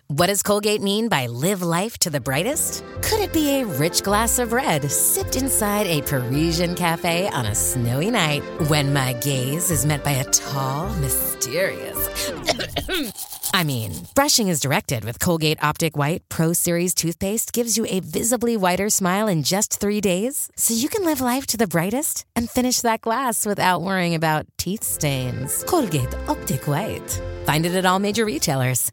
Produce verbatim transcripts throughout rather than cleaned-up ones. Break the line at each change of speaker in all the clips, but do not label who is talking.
What does Colgate mean by live life to the brightest? Could it be a rich glass of red sipped inside a Parisian cafe on a snowy night when my gaze is met by a tall, mysterious... I mean, brushing is directed with Colgate Optic White Pro Series toothpaste gives you a visibly whiter smile in just three days, so you can live life to the brightest and finish that glass without worrying about teeth stains. Colgate Optic White. Find it at all major retailers.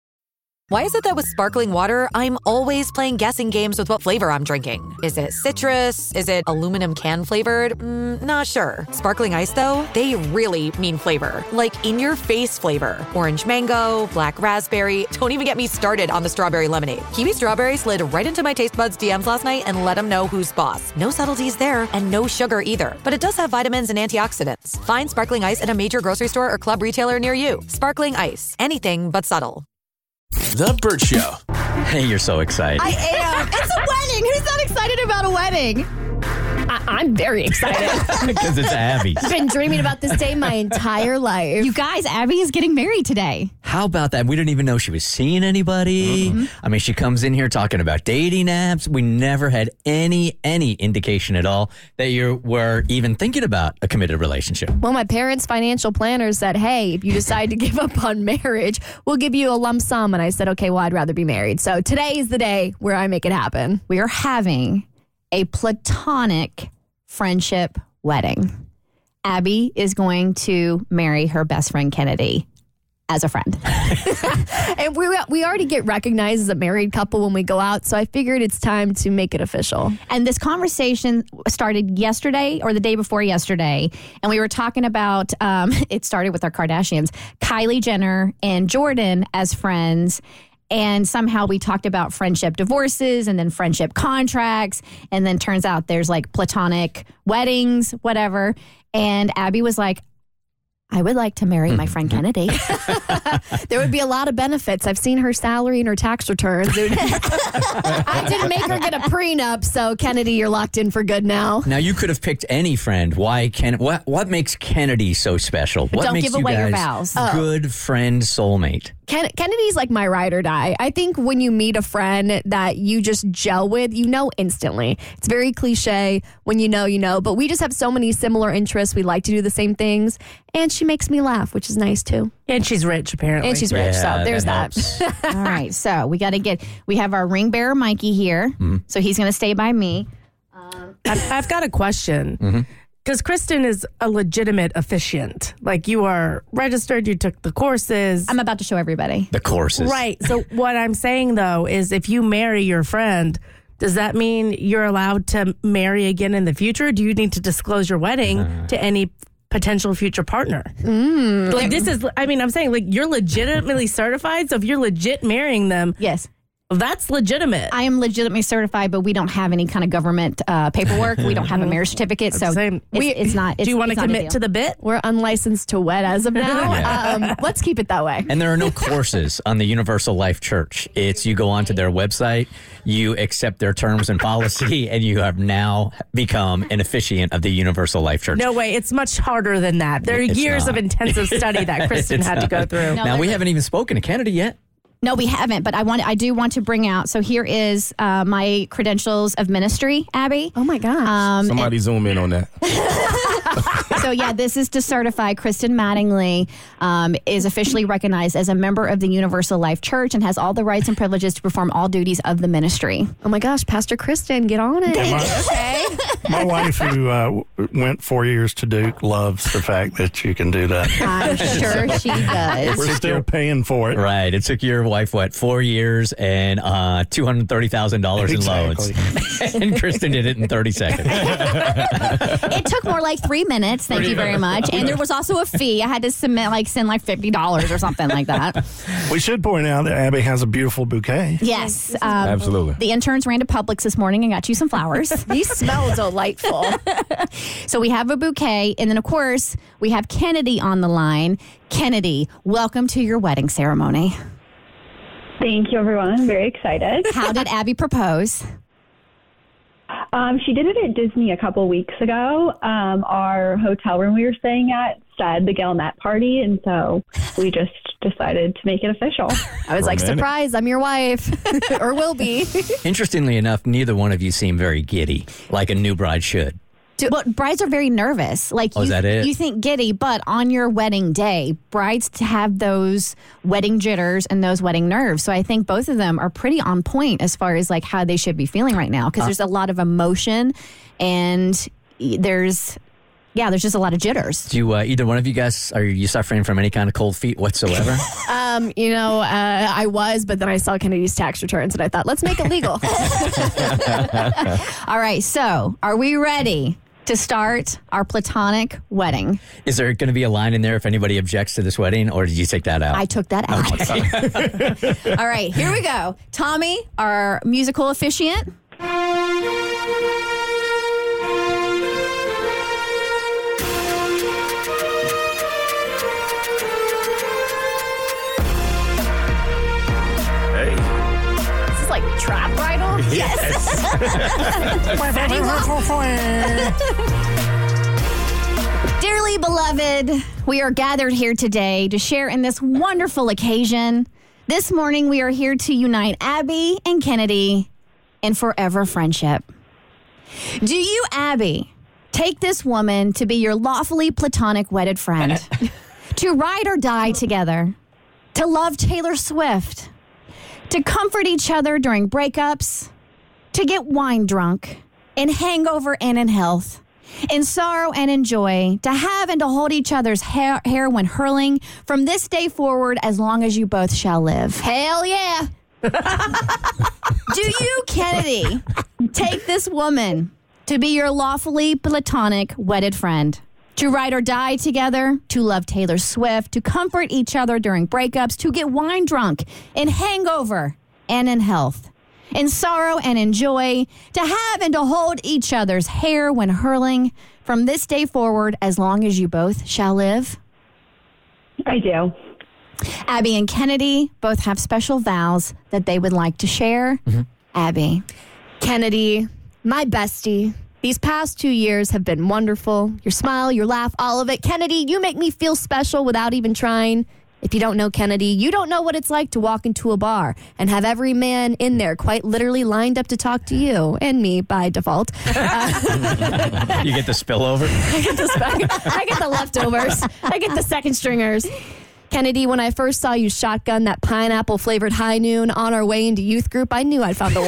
Why is it that with sparkling water, I'm always playing guessing games with what flavor I'm drinking? Is it citrus? Is it aluminum can flavored? Mm, not sure. Sparkling ice, though, they really mean flavor. Like in-your-face flavor. Orange mango, black raspberry. Don't even get me started on the strawberry lemonade. Kiwi Strawberry slid right into my taste buds D Ms last night and let them know who's boss. No subtleties there, and no sugar either. But it does have vitamins and antioxidants. Find sparkling ice at a major grocery store or club retailer near you. Sparkling ice. Anything but subtle.
The Bert Show.
Hey, you're so excited.
I am. It's a wedding. Who's not excited about a wedding?
I- I'm very excited.
Because it's Abby.
I've been dreaming about this day my entire life.
You guys, Abby is getting married today.
How about that? We didn't even know she was seeing anybody. Mm-hmm. I mean, she comes in here talking about dating apps. We never had any, any indication at all that you were even thinking about a committed relationship.
Well, my parents' financial planners said, hey, if you decide to give up on marriage, we'll give you a lump sum. And I said, okay, well, I'd rather be married. So today is the day where I make it happen.
We are having a platonic friendship wedding. Abby is going to marry her best friend Kennedy as a friend.
And we we already get recognized as a married couple when we go out, so I figured it's time to make it official.
And this conversation started yesterday or the day before yesterday, and we were talking about, um, it started with our Kardashians, Kylie Jenner and Jordan as friends. And somehow we talked about friendship divorces and then friendship contracts. And then turns out there's like platonic weddings, whatever. And Abby was like, I would like to marry my friend Kennedy.
There would be a lot of benefits. I've seen her salary and her tax returns. I didn't make her get a prenup, so Kennedy, you're locked in for good now.
Now, you could have picked any friend. Why Ken? What What makes Kennedy so special? What
Don't
makes
give
you
away
guys
your vows.
good friend soulmate?
Ken- Kennedy's like my ride or die. I think when you meet a friend that you just gel with, you know instantly. It's very cliche. When you know, you know. But we just have so many similar interests. We like to do the same things. And she makes me laugh, which is nice, too.
And she's rich, apparently.
And she's rich,
Yeah,
so there's
that
that.
All right. So we got to get, we have our ring bearer, Mikey, here. Mm-hmm. So he's going to stay by me.
Um, I've, I've got a question.
Mm-hmm.
Because Kristen is a legitimate officiant. Like, you are registered, you took the courses.
I'm about to show everybody.
The courses.
Right. So what I'm saying, though, is if you marry your friend, does that mean you're allowed to marry again in the future? Do you need to disclose your wedding uh. to any potential future partner?
Mm.
Like, this is, I mean, I'm saying, like, you're legitimately certified. So if you're legit marrying them.
Yes.
That's legitimate.
I am legitimately certified, but we don't have any kind of government uh, paperwork. We don't have a marriage certificate, so it's,
we,
it's not. It's,
do you want to commit to the bit?
We're unlicensed to wed as of now.
Yeah.
Um, let's keep it that way.
And there are no courses on the Universal Life Church. It's you go onto their website, you accept their terms and policy, and you have now become an officiant of the Universal Life Church.
No way. It's much harder than that. There are
It's
years
not.
of intensive study that Kristen had to go through.
No,
now, we
like-
haven't even spoken to Kennedy yet.
No, we haven't, but I want. I do want to bring out. So here is uh, my credentials of ministry, Abby.
Oh my gosh!
Um,
Somebody zoom in on that.
So yeah, this is to certify Kristen Mattingly um, is officially recognized as a member of the Universal Life Church and has all the rights and privileges to perform all duties of the ministry.
Oh my gosh, Pastor Kristen, get on it.
My, my wife, who uh, w- went four years to Duke, loves the fact that you can do that.
I'm sure she does.
We're still paying for it.
Right. It took your wife, what, four years and uh, two hundred thirty thousand dollars in loans. And Kristen did it in thirty seconds.
It took more like three minutes. Thank you very much. And there was also a fee. I had to submit, like, send like fifty dollars or something like that.
We should point out that Abby has a beautiful bouquet.
Yes. Um,
Absolutely.
The interns ran to Publix this morning and got you some flowers.
These smell delightful.
So we have a bouquet. And then, of course, we have Kennedy on the line. Kennedy, welcome to your wedding ceremony.
Thank you, everyone. I'm very excited.
How did Abby propose?
Um, she did it at Disney a couple weeks ago. Um, our hotel room we were staying at said the Galnet party, and so we just decided to make it official.
I was like,
Romantic.
surprise, I'm your wife. Or will be.
Interestingly enough, neither one of you seem very giddy, like a new bride should.
But brides are very nervous. Like
Oh,
you,
is that it?
you think giddy, but on your wedding day, brides have those wedding jitters and those wedding nerves. So I think both of them are pretty on point as far as like how they should be feeling right now, because
Uh.
there's a lot of emotion and there's yeah, there's just a lot of jitters.
Do you, uh, either one of you guys, are you suffering from any kind of cold feet whatsoever?
Um, you know, uh, I was, but then I saw Kennedy's tax returns and I thought, let's make it legal.
All right, so are we ready to start our platonic wedding?
Is there going to be a line in there if anybody objects to this wedding, or did you take that out?
I took that out. All right, here we go. Tommy, our musical officiant.
Hey.
This is like trap bridal.
Dearly beloved, we are gathered here today to share in this wonderful occasion. This morning, we are here to unite Abby and Kennedy in forever friendship. Do you, Abby, take this woman to be your lawfully platonic wedded friend, to ride or die together, to love Taylor Swift, to comfort each other during breakups, to get wine drunk, in hangover and in health, in sorrow and in joy, to have and to hold each other's hair, hair when hurling from this day forward as long as you both shall live? Hell yeah. Do you, Kennedy, take this woman to be your lawfully platonic wedded friend, to ride or die together, to love Taylor Swift, to comfort each other during breakups, to get wine drunk, in hangover and in health, in sorrow and in joy, to have and to hold each other's hair when hurling from this day forward as long as you both shall live?
I do.
Abby and Kennedy both have special vows that they would like to share.
Mm-hmm.
Abby.
Kennedy, my bestie. These past two years have been wonderful. Your smile, your laugh, all of it. Kennedy, you make me feel special without even trying. If you don't know Kennedy, you don't know what it's like to walk into a bar and have every man in there quite literally lined up to talk to you and me by default. Uh,
You get the spillover?
I get the spe- I get the leftovers. I get the second stringers. Kennedy, when I first saw you shotgun that pineapple flavored high noon on our way into youth group, I knew I'd found the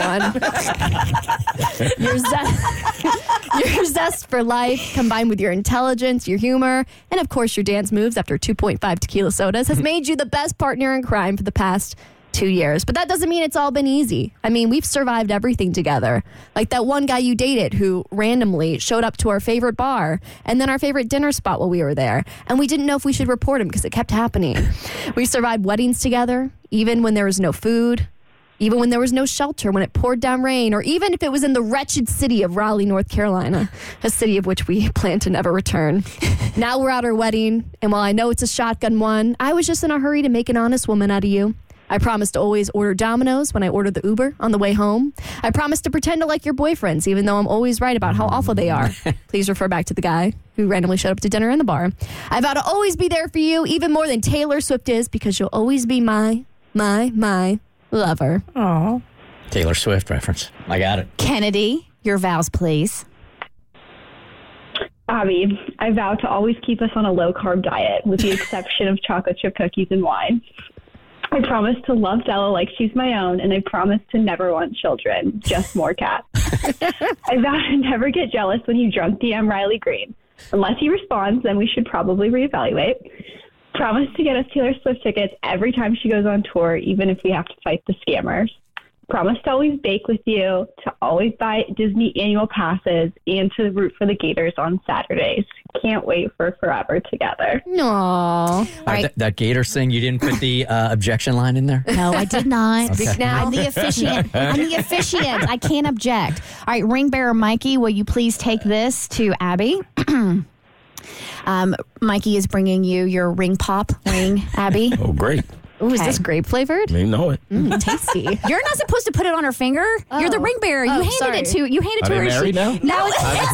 one. your, zest, your zest for life, combined with your intelligence, your humor, and of course your dance moves after two point five tequila sodas, has made you the best partner in crime for the past two years. But that doesn't mean it's all been easy. I mean, we've survived everything together. Like that one guy you dated who randomly showed up to our favorite bar and then our favorite dinner spot while we were there. And we didn't know if we should report him because it kept happening. We survived weddings together, even when there was no food, even when there was no shelter, when it poured down rain, or even if it was in the wretched city of Raleigh, North Carolina, a city of which we plan to never return. Now we're at our wedding, and while I know it's a shotgun one, I was just in a hurry to make an honest woman out of you. I promised to always order Domino's when I ordered the Uber on the way home. I promised to pretend to like your boyfriends, even though I'm always right about how awful they are. Please refer back to the guy who randomly showed up to dinner in the bar. I vow to always be there for you, even more than Taylor Swift is, because you'll always be my, my, my lover.
Oh.
Taylor Swift reference. I got it.
Kennedy, your vows, please.
Abby, I vow to always keep us on a low-carb diet, with the exception of chocolate chip cookies and wine. I promise to love Della like she's my own, and I promise to never want children, just more cats. I vow to never get jealous when you drunk D M Riley Green. Unless he responds, then we should probably reevaluate. Promise to get us Taylor Swift tickets every time she goes on tour, even if we have to fight the scammers. Promise to always bake with you, to always buy Disney annual passes, and to root for the Gators on Saturdays. Can't wait for forever together.
Aww.
Uh, th- that Gators thing, you didn't put the uh, objection line in there?
No, I did not.
Speak now.
I'm the officiant. I'm the officiant. I can't object. All right, ring bearer Mikey, will you please take this to Abby? um, Mikey is bringing you your ring pop ring, Abby.
Oh, great.
Ooh, is
Okay.
this grape flavored?
You know it.
Mm, tasty.
You're not supposed to put it on her finger. You're the
Oh.
ring bearer. You
Oh,
handed
sorry.
it to you handed
Are
to
they
her.
married
She-
now?
No, it's,
I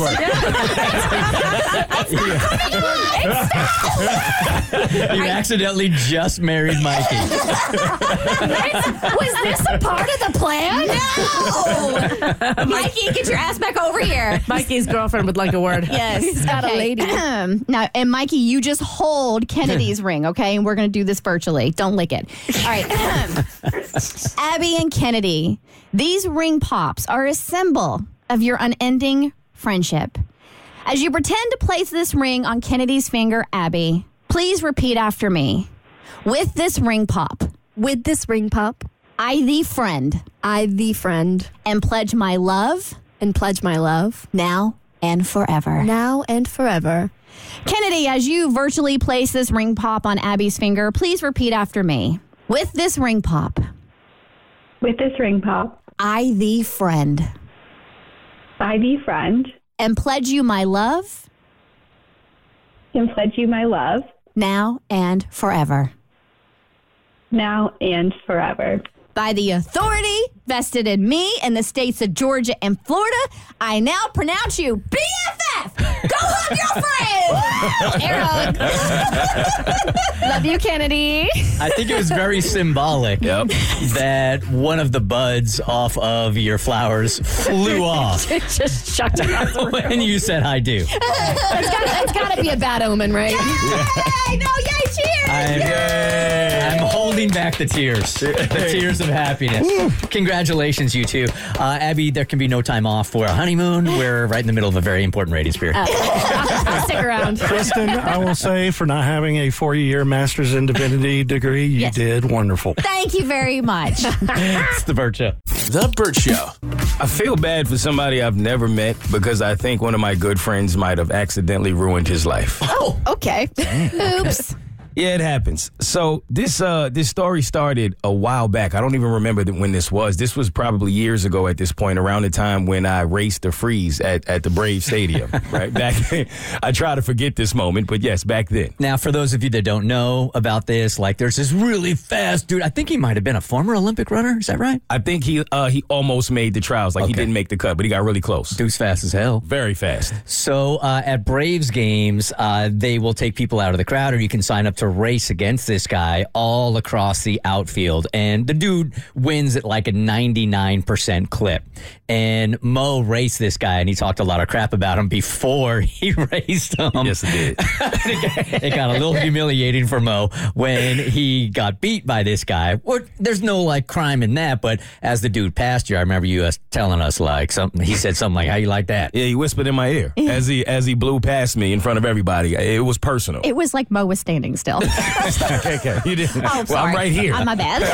just want-
You accidentally just married Mikey.
was this a part of the plan? No. Mikey, get your ass back over here.
Mikey's girlfriend would like a word.
Yes,
He's got a
okay.
lady.
Now, and Mikey, you just hold Kennedy's ring, okay? And we're going to do this virtually. Don't lick it. All right. Abby and Kennedy, these ring pops are a symbol of your unending friendship. As you pretend to place this ring on Kennedy's finger, Abby, please repeat after me. With this ring pop,
With this ring pop,
I, thee friend,
I, thee friend,
and pledge my love
and pledge my love,
now and forever.
now and forever.
Kennedy, as you virtually place this ring pop on Abby's finger, please repeat after me. With this ring pop,
With this ring pop,
I, thee friend,
I, thee friend,
and pledge you my love,
and pledge you my love,
now and forever.
now and forever.
By the authority vested in me in the states of Georgia and Florida, I now pronounce you B F F. Go hug your friend. Air hug.
Love you, Kennedy.
I think it was very symbolic
Yep.
that one of the buds off of your flowers flew off
Just chucked across the room.
when you said I do.
It's gotta, it's gotta be a bad omen, right?
Hey, no, yay, cheers.
I'm, I'm holding back the tears, the tears of happiness. Congratulations, you two. Uh, Abby, there can be no time off for a honeymoon. We're right in the middle of a very important ratings period.
I'll stick around.
Kristen, I will say for not having a four-year master's in divinity degree, you
Yes.
did wonderful.
Thank you very much.
It's the Burt Show.
The Burt Show.
I feel bad for somebody I've never met because I think one of my good friends might have accidentally ruined his life.
Oh, okay.
Oops.
Yeah, it happens. So this uh, this story started a while back. I don't even remember th- when this was. This was probably years ago at this point, around the time when I raced the freeze at, at the Brave Stadium. Right back then. I try to forget this moment, but yes, back then.
Now, for those of you that don't know about this, like there's this really fast dude. I think he might have been a former Olympic runner. Is that right?
I think he uh, he almost made the trials. Like he
Okay.
didn't make the cut, but he got really close.
Dude's fast as hell.
Very fast.
So uh, at Braves games, uh, they will take people out of the crowd, or you can sign up to race against this guy all across the outfield. And the dude wins at like a ninety-nine percent clip. And Mo raced this guy, and he talked a lot of crap about him before he raced him.
Yes, it did.
It got a little humiliating for Mo when he got beat by this guy. Well, there's no like crime in that, but as the dude passed you, I remember you uh, telling us like something. He said something like, "How you like that?"
Yeah, he whispered in my ear as he as he blew past me in front of everybody. It was personal.
It was like Mo was standing still.
okay, okay. You didn't.
Oh,
well,
sorry.
I'm right here.
Oh, my bad.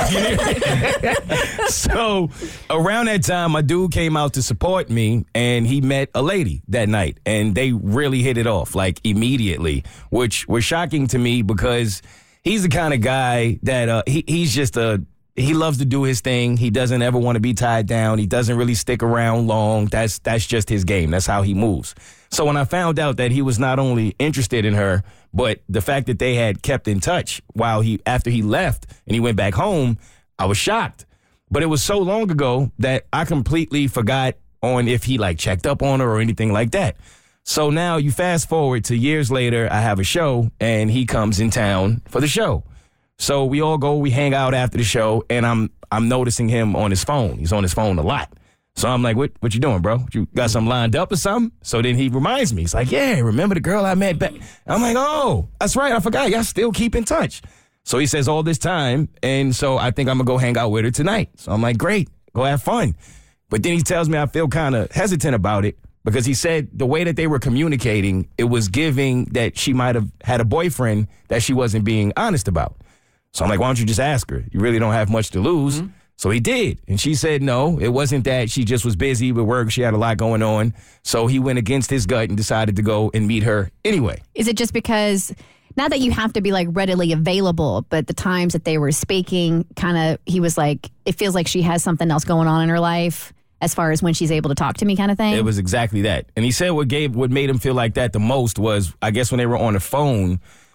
So around that time, my dude came out to support me, and he met a lady that night, and they really hit it off like immediately, which was shocking to me because he's the kind of guy that uh, he he's just a. He loves to do his thing. He doesn't ever want to be tied down. He doesn't really stick around long. That's that's just his game. That's how he moves. So when I found out that he was not only interested in her, but the fact that they had kept in touch while he after he left and he went back home, I was shocked. But it was so long ago that I completely forgot on if he like checked up on her or anything like that. So now you fast forward to years later, I have a show and he comes in town for the show. So we all go, we hang out after the show, and I'm I'm noticing him on his phone. He's on his phone a lot. So I'm like, what what you doing, bro? You got something lined up or something? So then he reminds me. He's like, yeah, remember the girl I met back? I'm like, oh, that's right. I forgot. Y'all still keep in touch. So he says all this time, and so I think I'm going to go hang out with her tonight. So I'm like, great, go have fun. But then he tells me I feel kind of hesitant about it because he said the way that they were communicating, it was giving that she might have had a boyfriend that she wasn't being honest about. So I'm like, why don't you just ask her? You really don't have much to lose. Mm-hmm. So he did. And she said no, it wasn't that. She just was busy with work. She had a lot going on. So he went against his gut and decided to go and meet her anyway.
Is it just because, not that you have to be like readily available, but the times that they were speaking, kind of, he was like, it feels like she has something else going on in her life as far as when she's able to talk to me kind of thing?
It was exactly that. And he said what gave, what made him feel like that the most was, I guess when they were on the phone,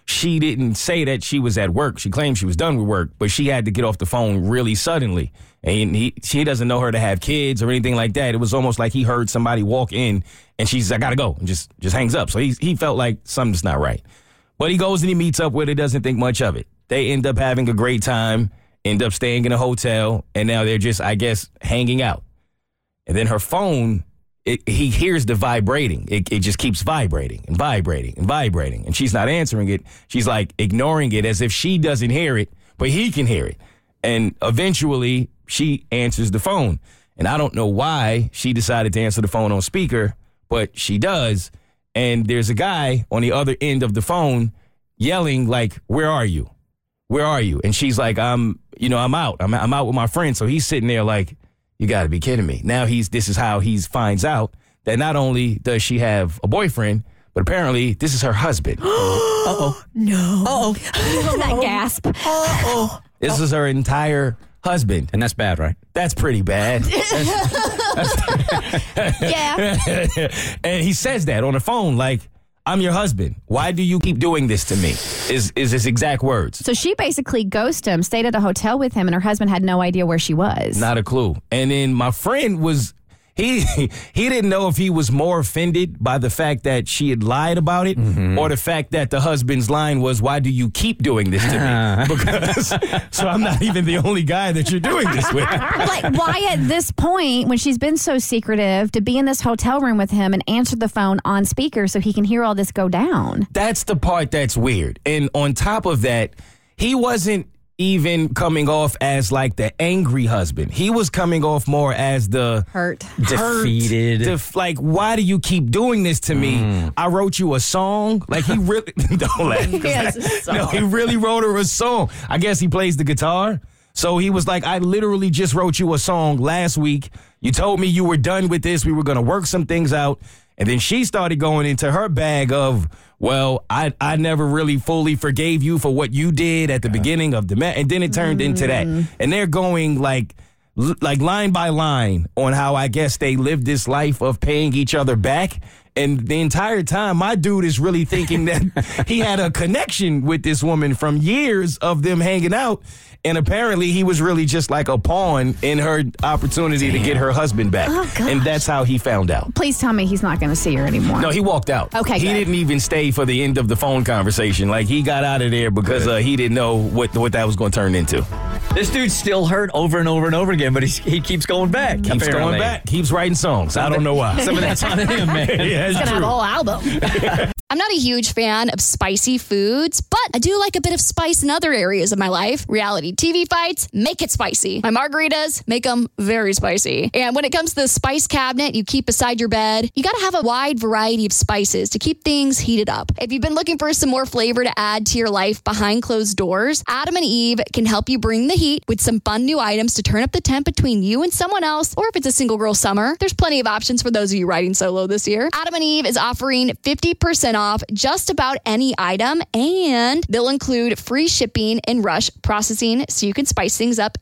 she didn't say that she was at work. She claimed she was done with work, but she had to get off the phone really suddenly. And he, she doesn't know her to have kids or anything like that. It was almost like he heard somebody walk in and she's, I gotta go, and just, just hangs up. So he, he felt like something's not right. But he goes and he meets up with her, doesn't think much of it. They end up having a great time, end up staying in a hotel, and now they're just, I guess, hanging out. And then her phone, it, he hears the vibrating. It, it just keeps vibrating and vibrating and vibrating. And she's not answering it. She's like ignoring it as if she doesn't hear it, but he can hear it. And eventually she answers the phone. And I don't know why she decided to answer the phone on speaker, but she does. And there's a guy on the other end of the phone yelling like, where are you? Where are you? And she's like, I'm, you know, I'm out. I'm, I'm out with my friend. So he's sitting there like, you got to be kidding me. Now he's, this is how he finds out that not only does she have a boyfriend, but apparently this is her husband.
Uh-oh. No.
Uh-oh.
That gasp.
Uh-oh.
This is her entire husband.
And that's bad, right?
That's pretty bad. That's, that's,
yeah.
And he says that on the phone, like, I'm your husband. Why do you keep doing this to me? Is is his exact words.
So she basically ghosted him, stayed at a hotel with him, and her husband had no idea where she was.
Not a clue. And then my friend was, he he didn't know if he was more offended by the fact that she had lied about it mm-hmm. or the fact that the husband's line was, why do you keep doing this to me? Because, so I'm not even the only guy that you're doing this with.
But like, why at this point, when she's been so secretive, to be in this hotel room with him and answer the phone on speaker so he can hear all this go down?
That's the part that's weird. And on top of that, he wasn't even coming off as like the angry husband. He was coming off more as the
hurt,
defeated.
Def- like, why do you keep doing this to me? Mm. I wrote you a song. Like, he really don't laugh.
He has a song.
No, he really wrote her a song. I guess he plays the guitar. So he was like, I literally just wrote you a song last week. You told me you were done with this. We were going to work some things out. And then she started going into her bag of, well, I I never really fully forgave you for what you did at the yeah. beginning of the match. And then it turned mm. into that. And they're going like like line by line on how I guess they lived this life of paying each other back. And the entire time, my dude is really thinking that he had a connection with this woman from years of them hanging out. And apparently he was really just like a pawn in her opportunity Damn. to get her husband back. Oh, and that's how he found out.
Please tell me he's not going to see her anymore.
No, he walked out.
Okay,
He
good.
didn't even stay for the end of the phone conversation. Like, he got out of there because uh, he didn't know what what that was going to turn into.
This dude's still hurt over and over and over again, but he's, he keeps going back.
Keeps
apparently.
going back. Keeps writing songs. I don't know why.
Some of that's on him, man.
Yeah,
he's going to have a whole album.
I'm not a huge fan of spicy foods, but I do like a bit of spice in other areas of my life. Reality T V fights, make it spicy. My margaritas, make them very spicy. And when it comes to the spice cabinet you keep beside your bed, you got to have a wide variety of spices to keep things heated up. If you've been looking for some more flavor to add to your life behind closed doors, Adam and Eve can help you bring the heat with some fun new items to turn up the temp between you and someone else, or if it's a single girl summer, there's plenty of options for those of you riding solo this year. Adam and Eve is offering fifty percent off just about any item, and they'll include free shipping and rush processing so you can spice things up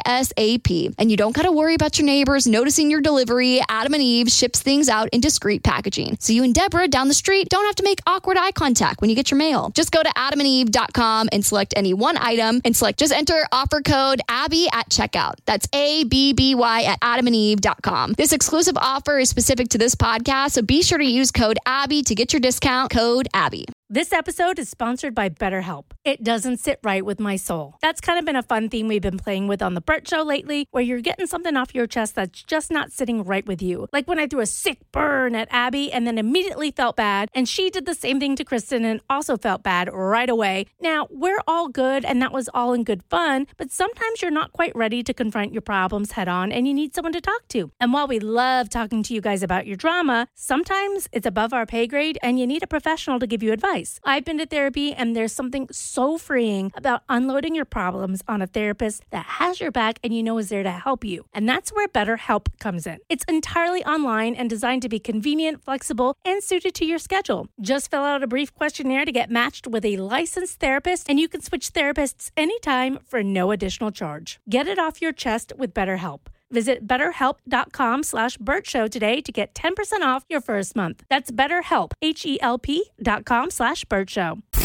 ASAP. And you don't got to worry about your neighbors noticing your delivery. Adam and Eve ships things out in discreet packaging, so you and Deborah down the street don't have to make awkward eye contact when you get your mail. Just go to adam and eve dot com and select any one item and select just enter offer code Abby at checkout. That's A B B Y at adam and eve dot com. This exclusive offer is specific to this podcast, so be sure to use code Abby to get your discount. Code Abby.
This episode is sponsored by BetterHelp. It doesn't sit right with my soul. That's kind of been a fun theme we've been playing with on The Bert Show lately, where you're getting something off your chest that's just not sitting right with you. Like when I threw a sick burn at Abby and then immediately felt bad, and she did the same thing to Kristen and also felt bad right away. Now, we're all good, and that was all in good fun, but sometimes you're not quite ready to confront your problems head on, and you need someone to talk to. And while we love talking to you guys about your drama, sometimes it's above our pay grade, and you need a professional to give you advice. I've been to therapy, and there's something so freeing about unloading your problems on a therapist that has your back and you know is there to help you. And that's where BetterHelp comes in. It's entirely online and designed to be convenient, flexible, and suited to your schedule. Just fill out a brief questionnaire to get matched with a licensed therapist, and you can switch therapists anytime for no additional charge. Get it off your chest with BetterHelp. Visit betterhelp.com slash Bert Show today to get ten percent off your first month. That's betterhelp, H E L P dot com slash Bert Show.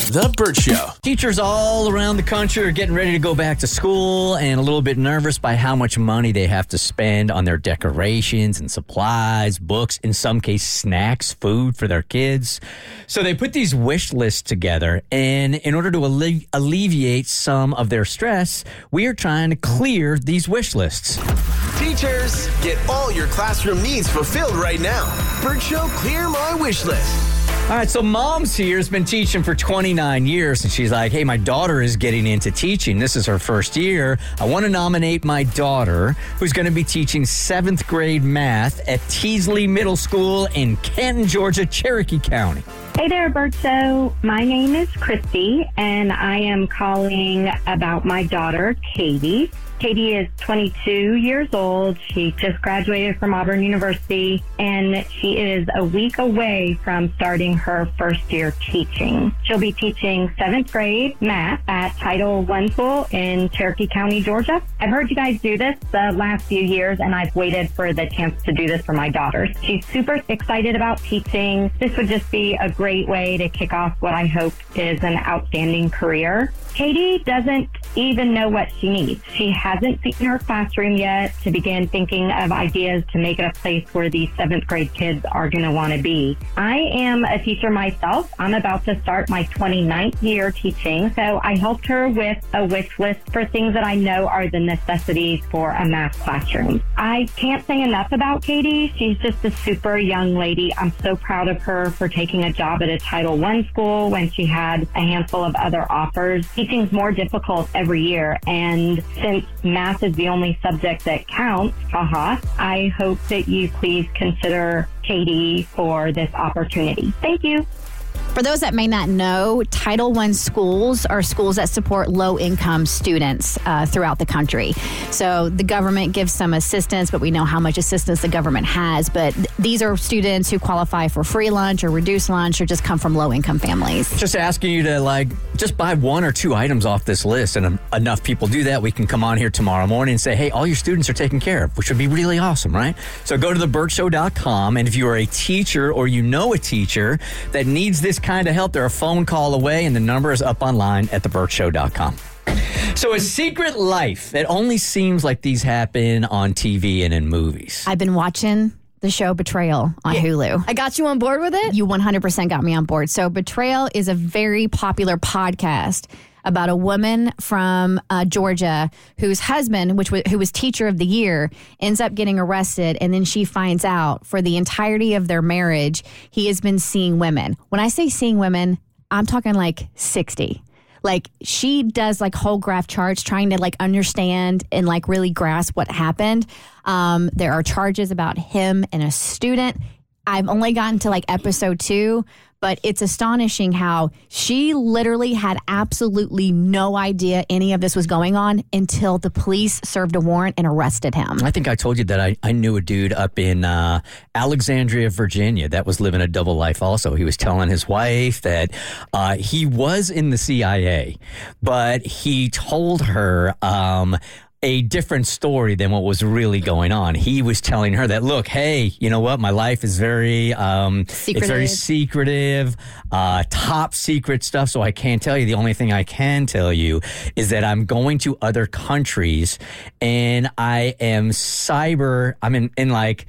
The Burt Show.
Teachers all around the country are getting ready to go back to school and a little bit nervous by how much money they have to spend on their decorations and supplies, books, in some case, snacks, food for their kids. So they put these wish lists together, and in order to alle- alleviate some of their stress, we are trying to clear these wish lists.
Teachers, get all your classroom needs fulfilled right now. Burt Show, clear my wish list.
All right, so Mom's here has been teaching for twenty-nine years, and she's like, hey, my daughter is getting into teaching. This is her first year. I want to nominate my daughter, who's going to be teaching seventh grade math at Teasley Middle School in Canton, Georgia, Cherokee County.
Hey there, Burt Show. My name is Christy, and I am calling about my daughter, Katie. Katie is twenty-two years old. She just graduated from Auburn University, and she is a week away from starting her first year teaching. She'll be teaching seventh grade math at Title One School in Cherokee County, Georgia. I've heard you guys do this the last few years, and I've waited for the chance to do this for my daughters. She's super excited about teaching. This would just be a great way to kick off what I hope is an outstanding career. Katie doesn't even know what she needs. She hasn't seen her classroom yet to begin thinking of ideas to make it a place where these seventh grade kids are going to want to be. I am a teacher myself. I'm about to start my twenty-ninth year teaching, so I helped her with a wish list for things that I know are the necessities for a math classroom. I can't say enough about Katie. She's just a super young lady. I'm so proud of her for taking a job at a Title One school when she had a handful of other offers. Teaching's more difficult every year, and since math is the only subject that counts, haha, I hope that you please consider Katie for this opportunity. Thank you.
For those that may not know, Title One schools are schools that support low-income students uh, throughout the country. So the government gives some assistance, but we know how much assistance the government has. But th- these are students who qualify for free lunch or reduced lunch or just come from low-income families.
Just asking you to, like, just buy one or two items off this list, and um, enough people do that, we can come on here tomorrow morning and say, hey, all your students are taken care of, which would be really awesome, right? So go to the burt show dot com, and if you are a teacher or you know a teacher that needs this kind of help, they're a phone call away, and the number is up online at the burt show dot com. So a secret life. It only seems like these happen on T V and in movies.
I've been watching the show Betrayal on yeah. Hulu.
I got you on board with it?
You one hundred percent got me on board. So Betrayal is a very popular podcast about a woman from uh, Georgia whose husband, which was, who was teacher of the year, ends up getting arrested. And then she finds out for the entirety of their marriage, he has been seeing women. When I say seeing women, I'm talking like sixty. Like, she does like whole graph charts trying to like understand and like really grasp what happened. Um, there are charges about him and a student. I've only gotten to like episode two, but it's astonishing how she literally had absolutely no idea any of this was going on until the police served a warrant and arrested him.
I think I told you that I, I knew a dude up in uh, Alexandria, Virginia, that was living a double life also. He was telling his wife that uh, he was in the C I A, but he told her um, a different story than what was really going on. He was telling her that, look, hey, you know what? My life is very, um, it's very secretive, uh, top secret stuff. So I can't tell you. The only thing I can tell you is that I'm going to other countries and I am cyber, I'm in, in like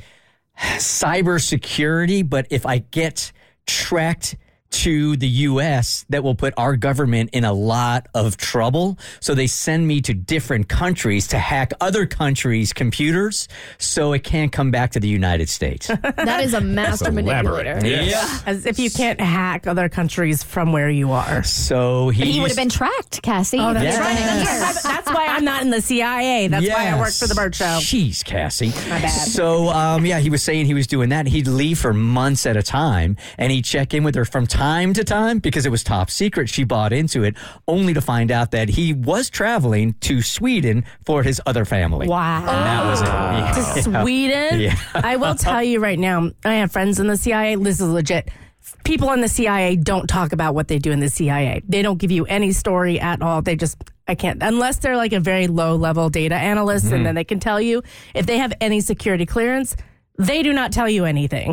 cyber security. But if I get tracked to the U S, that will put our government in a lot of trouble. So they send me to different countries to hack other countries' computers so it can't come back to the United States.
That is a master manipulator.
Yes. Yeah. As if you can't hack other countries from where you are.
So he,
but he would have been tracked, Cassie.
Oh, that's
yes.
right. That's, that's why I'm not in the C I A. That's yes. why I work for the Burt Show.
Jeez, Cassie.
My bad.
So, um, yeah, he was saying he was doing that. He'd leave for months at a time, and he'd check in with her from time time to time because it was top secret. She bought into it only to find out that he was traveling to Sweden for his other family.
Wow.
And that was it. Yeah.
To Sweden?
Yeah.
I will tell you right now, I have friends in the C I A. This is legit. People in the C I A don't talk about what they do in the C I A. They don't give you any story at all. They just, I can't, unless they're like a very low level data analyst, mm-hmm. and then they can tell you if they have any security clearance. They do not tell you anything.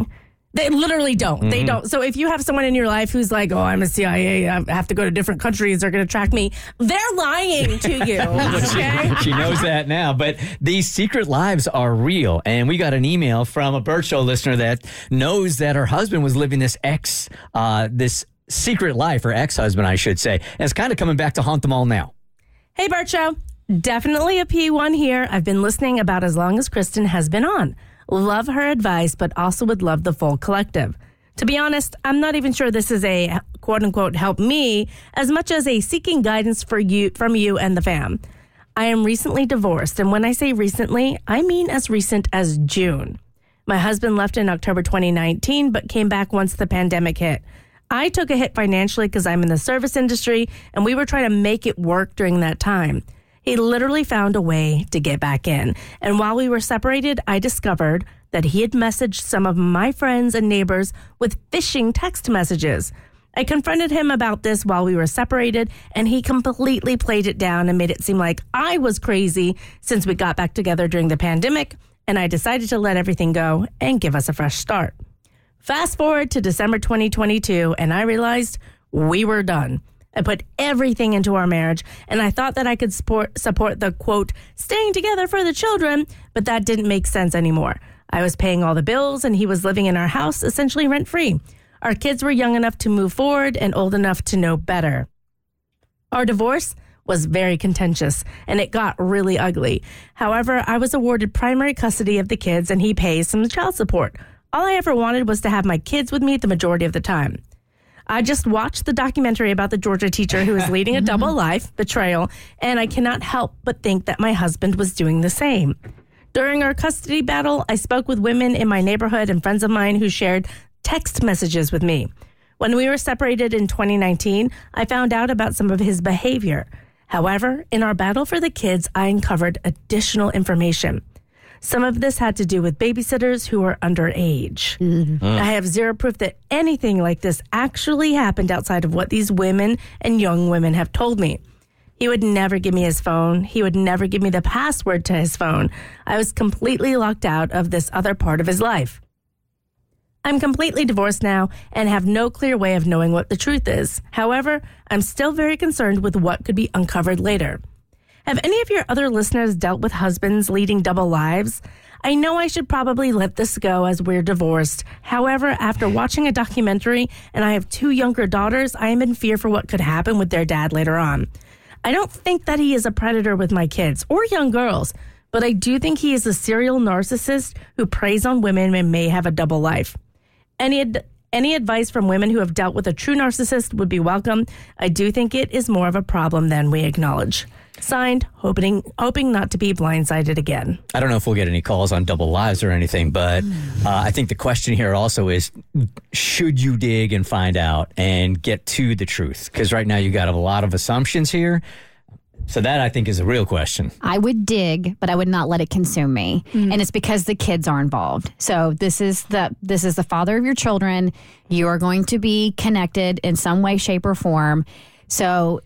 They literally don't.
Mm-hmm.
They don't. So if you have someone in your life who's like, oh, I'm a C I A, I have to go to different countries, they're going to track me, they're lying to you. Okay?
She knows that now. But these secret lives are real. And we got an email from a Burt Show listener that knows that her husband was living this ex, uh, this secret life, or ex-husband, I should say. And it's kind of coming back to haunt them all now.
Hey, Burt Show. Definitely a P one here. I've been listening about as long as Kristen has been on. Love her advice, but also would love the full collective. To be honest, I'm not even sure this is a quote-unquote help me as much as a seeking guidance for you from you and the fam. I am recently divorced, and when I say recently, I mean as recent as June. My husband left in October twenty nineteen, but came back once the pandemic hit. I took a hit financially because I'm in the service industry, and we were trying to make it work during that time. He literally found a way to get back in. And while we were separated, I discovered that he had messaged some of my friends and neighbors with phishing text messages. I confronted him about this while we were separated, and he completely played it down and made it seem like I was crazy since we got back together during the pandemic, and I decided to let everything go and give us a fresh start. Fast forward to December twenty twenty-two, and I realized we were done. I put everything into our marriage, and I thought that I could support, support the, quote, staying together for the children, but that didn't make sense anymore. I was paying all the bills, and he was living in our house, essentially rent-free. Our kids were young enough to move forward and old enough to know better. Our divorce was very contentious, and it got really ugly. However, I was awarded primary custody of the kids, and he pays some child support. All I ever wanted was to have my kids with me the majority of the time. I just watched the documentary about the Georgia teacher who is leading a double life, betrayal, and I cannot help but think that my husband was doing the same. During our custody battle, I spoke with women in my neighborhood and friends of mine who shared text messages with me. When we were separated in twenty nineteen, I found out about some of his behavior. However, in our battle for the kids, I uncovered additional information. Some of this had to do with babysitters who were underage. Mm-hmm. I have zero proof that anything like this actually happened outside of what these women and young women have told me. He would never give me his phone. He would never give me the password to his phone. I was completely locked out of this other part of his life. I'm completely divorced now and have no clear way of knowing what the truth is. However, I'm still very concerned with what could be uncovered later. Have any of your other listeners dealt with husbands leading double lives? I know I should probably let this go as we're divorced. However, after watching a documentary and I have two younger daughters, I am in fear for what could happen with their dad later on. I don't think that he is a predator with my kids or young girls, but I do think he is a serial narcissist who preys on women and may have a double life. Any ad- any advice from women who have dealt with a true narcissist would be welcome. I do think it is more of a problem than we acknowledge. Signed, hoping hoping not to be blindsided again.
I don't know if we'll get any calls on double lives or anything, but uh, I think the question here also is, should you dig and find out and get to the truth? Because right now you got a lot of assumptions here. So that, I think, is a real question.
I would dig, but I would not let it consume me. Mm. And it's because the kids are involved. So this is the this is the father of your children. You are going to be connected in some way, shape, or form. So,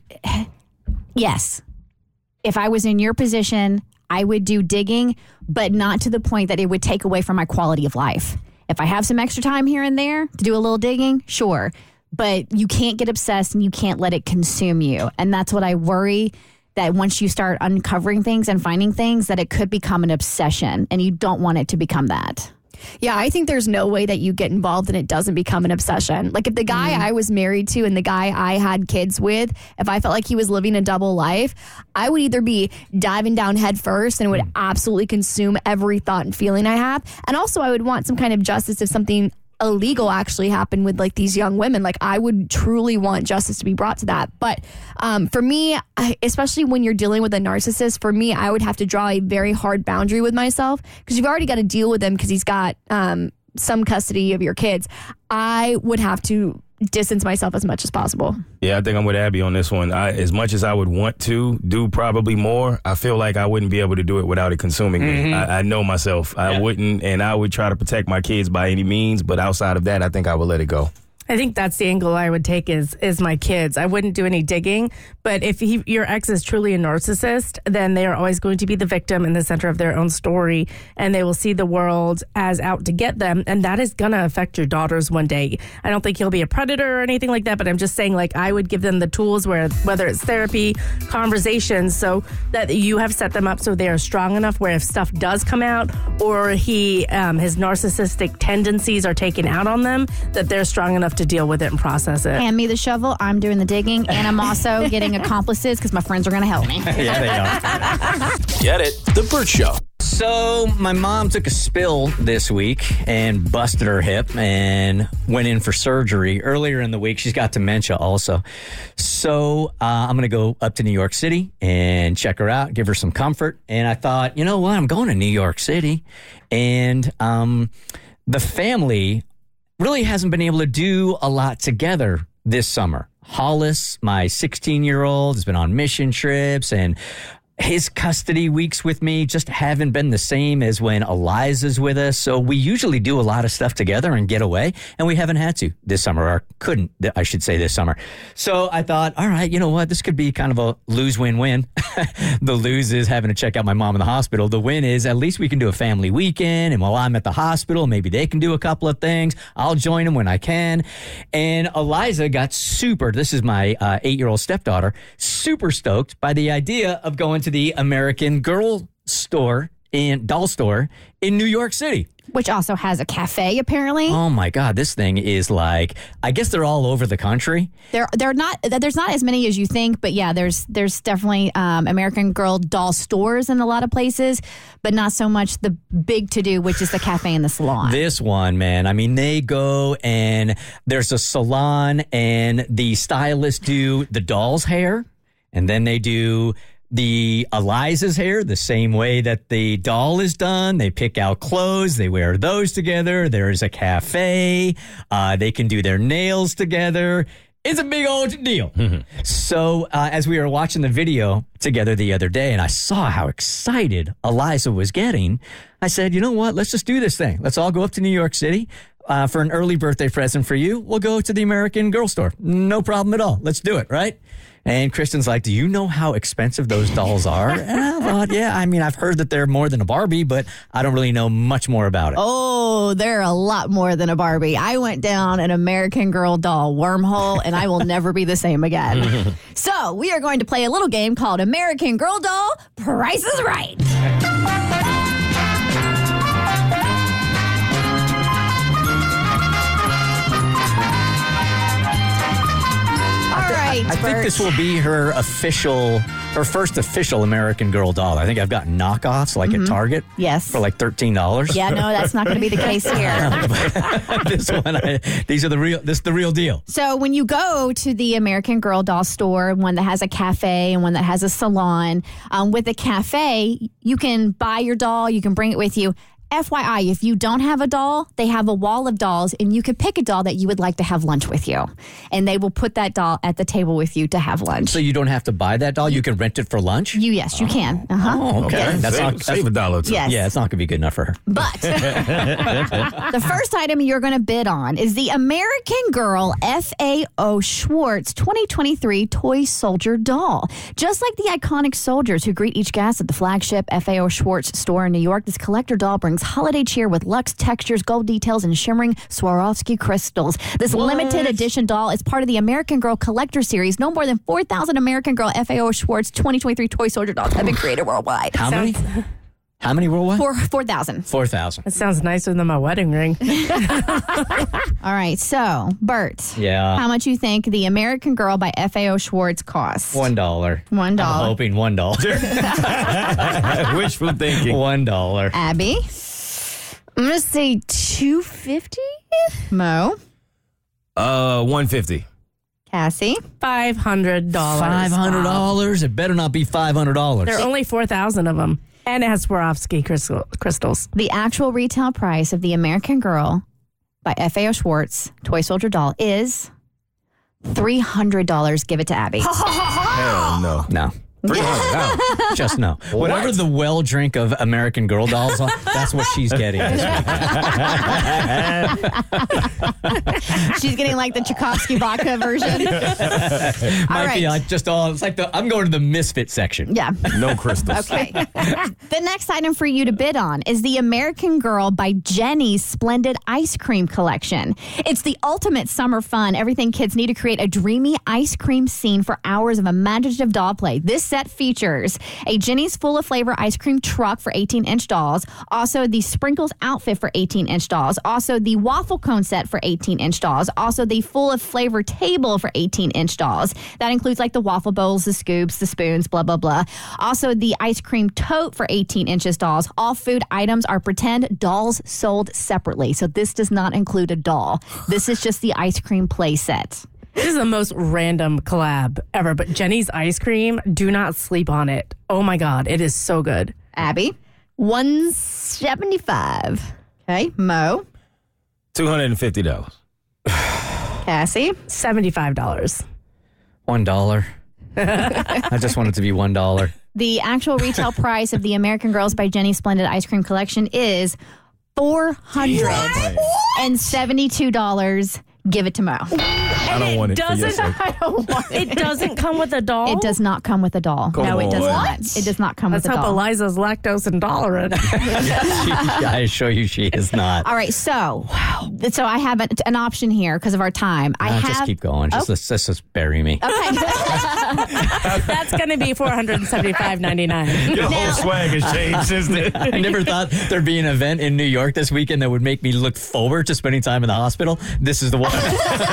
yes, if I was in your position, I would do digging, but not to the point that it would take away from my quality of life. If I have some extra time here and there to do a little digging, sure. But you can't get obsessed and you can't let it consume you. And that's what I worry, that once you start uncovering things and finding things, that it could become an obsession, and you don't want it to become that.
Yeah, I think there's no way that you get involved and it doesn't become an obsession. Like if the guy mm. I was married to and the guy I had kids with, if I felt like he was living a double life, I would either be diving down head first and it would absolutely consume every thought and feeling I have. And also I would want some kind of justice if something illegal actually happened with like these young women. Like I would truly want justice to be brought to that. But um, for me, I, especially when you're dealing with a narcissist, for me, I would have to draw a very hard boundary with myself because you've already got to deal with him because he's got um, some custody of your kids. I would have to distance myself as much as possible.
Yeah, I think I'm with Abby on this one. I, as much as I would want to do probably more, I feel like I wouldn't be able to do it without it consuming mm-hmm. me. I, I know myself. I yeah. wouldn't, and I would try to protect my kids by any means, but outside of that, I think I would let it go.
I think that's the angle I would take is is my kids. I wouldn't do any digging, but if he, your ex is truly a narcissist, then they are always going to be the victim in the center of their own story, and they will see the world as out to get them, and that is going to affect your daughters one day. I don't think he'll be a predator or anything like that, but I'm just saying, like, I would give them the tools, where whether it's therapy, conversations, so that you have set them up so they are strong enough where if stuff does come out or he um, his narcissistic tendencies are taken out on them, that they're strong enough to deal with it and process it.
Hand me the shovel. I'm doing the digging, and I'm also getting accomplices because my friends are going to help me.
Yeah, they are.
Get it? The Burt Show.
So my mom took a spill this week and busted her hip and went in for surgery earlier in the week. She's got dementia also. So uh, I'm going to go up to New York City and check her out, give her some comfort. And I thought, you know what? I'm going to New York City. And um, the family really hasn't been able to do a lot together this summer. Hollis, my sixteen-year-old, has been on mission trips, and his custody weeks with me just haven't been the same as when Eliza's with us. So we usually do a lot of stuff together and get away, and we haven't had to this summer, or couldn't, I should say, this summer. So I thought, all right, you know what? This could be kind of a lose-win-win. The lose is having to check out my mom in the hospital. The win is at least we can do a family weekend, and while I'm at the hospital, maybe they can do a couple of things. I'll join them when I can. And Eliza got super, this is my uh, eight-year-old stepdaughter, super stoked by the idea of going to the American Girl store and doll store in New York City.
Which also has a cafe, apparently.
Oh my God, this thing is like, I guess they're all over the country.
They're they're not there's not as many as you think, but yeah, there's there's definitely um, American Girl doll stores in a lot of places, but not so much the big to do, which is the cafe and the salon.
This one, man, I mean, they go and there's a salon, and the stylists do the doll's hair, and then they do the Eliza's hair the same way that the doll is done. They pick out clothes. They wear those together. There's a cafe. Uh, they can do their nails together. It's a big old deal. Mm-hmm. So uh, as we were watching the video together the other day, and I saw how excited Eliza was getting, I said, you know what? Let's just do this thing. Let's all go up to New York City. Uh, for an early birthday present for you, we'll go to the American Girl store. No problem at all. Let's do it, right? And Kristen's like, do you know how expensive those dolls are? And I thought, yeah, I mean, I've heard that they're more than a Barbie, but I don't really know much more about it.
Oh, they're a lot more than a Barbie. I went down an American Girl doll wormhole, and I will never be the same again. So we are going to play a little game called American Girl Doll Price is Right.
I think this will be her official, her first official American Girl doll. I think I've got knockoffs like
Mhm.
at Target.
Yes.
For like thirteen dollars.
Yeah, no, that's not going to be the case here.
This one, I, these are the real, this is the real deal.
So when you go to the American Girl doll store, one that has a cafe and one that has a salon, um, with the cafe, you can buy your doll, you can bring it with you. F Y I, if you don't have a doll, they have a wall of dolls, and you could pick a doll that you would like to have lunch with you. And they will put that doll at the table with you to have lunch.
So you don't have to buy that doll? You can rent it for lunch?
You Yes, you can. Uh-huh.
Oh, okay.
Yes.
That's
Save-
not,
save a dollar or two.
Yes.
Yeah, it's not going to be good enough for her.
But the first item you're going to bid on is the American Girl F A O Schwartz twenty twenty-three Toy Soldier doll. Just like the iconic soldiers who greet each guest at the flagship F A O Schwartz store in New York, this collector doll brings holiday cheer with luxe textures, gold details, and shimmering Swarovski crystals. This
What?
limited edition doll is part of the American Girl Collector Series. No more than four thousand American Girl F A O Schwartz twenty twenty-three Toy Soldier dolls have been created worldwide.
How many? How many worldwide?
Four four thousand.
Four thousand.
That sounds nicer than my wedding ring.
All right, so Bert,
Yeah.
how much you think the American Girl by F A O Schwartz costs?
One dollar.
One dollar.
I'm hoping one dollar.
Wishful thinking.
One dollar.
Abby, I'm gonna say two fifty. Mo,
Uh, one fifty.
Cassie,
Five hundred dollars.
Five hundred dollars. It better not be five hundred dollars.
There are only four thousand of them, and it has Swarovski crystal, crystals.
the actual retail price of the American Girl by F A O Schwartz Toy Soldier doll is three hundred dollars. Give it to Abby.
Hell no.
No.
three hundred dollars.
Just no. Whatever the well drink of American Girl dolls, are, that's what she's getting.
She's getting like the Tchaikovsky vodka version.
Might
all right.
be like just all, it's like the, I'm going to the misfit section.
Yeah.
No crystals.
Okay. The next item for you to bid on is the American Girl by Jenny's Splendid Ice Cream Collection. It's the ultimate summer fun, everything kids need to create a dreamy ice cream scene for hours of imaginative doll play. This set features a Jenny's Full of Flavor ice cream truck for eighteen-inch dolls, also the Sprinkles outfit for eighteen-inch dolls, also the waffle cone set for eighteen-inch dolls, also the Full of Flavor table for eighteen-inch dolls. That includes like the waffle bowls, the scoops, the spoons, blah, blah, blah. Also the ice cream tote for eighteen inches dolls. All food items are pretend dolls sold separately. So this does not include a doll. This is just the ice cream play set.
This is the most random collab ever, but Jenny's ice cream, do not sleep on it. Oh my God, it is so good.
Abby? one seventy-five. Okay. Mo?
two hundred fifty dollars.
Cassie?
seventy-five dollars.
One dollar. I just want it to be one dollar.
The actual retail price of the American Girls by Jenny Splendid Ice Cream Collection is four hundred seventy-two dollars. Give it to Mo.
I don't want it for your
Doesn't
sake.
I don't want it. It doesn't come with a doll.
It does not come with a doll.
Come
no, it does
on.
not. It does not come
Let's
with a
hope
doll.
Eliza's lactose intolerant.
I assure you she is not.
All right, so so I have a, an option here because of our time. I
Uh,
have
just keep going. Just,
Oh.
let's, let's just bury me.
Okay.
That's going to be four hundred seventy-five ninety-nine.
Your whole swag has changed since then.
I never thought there'd be an event in New York this weekend that would make me look forward to spending time in the hospital. This is the one.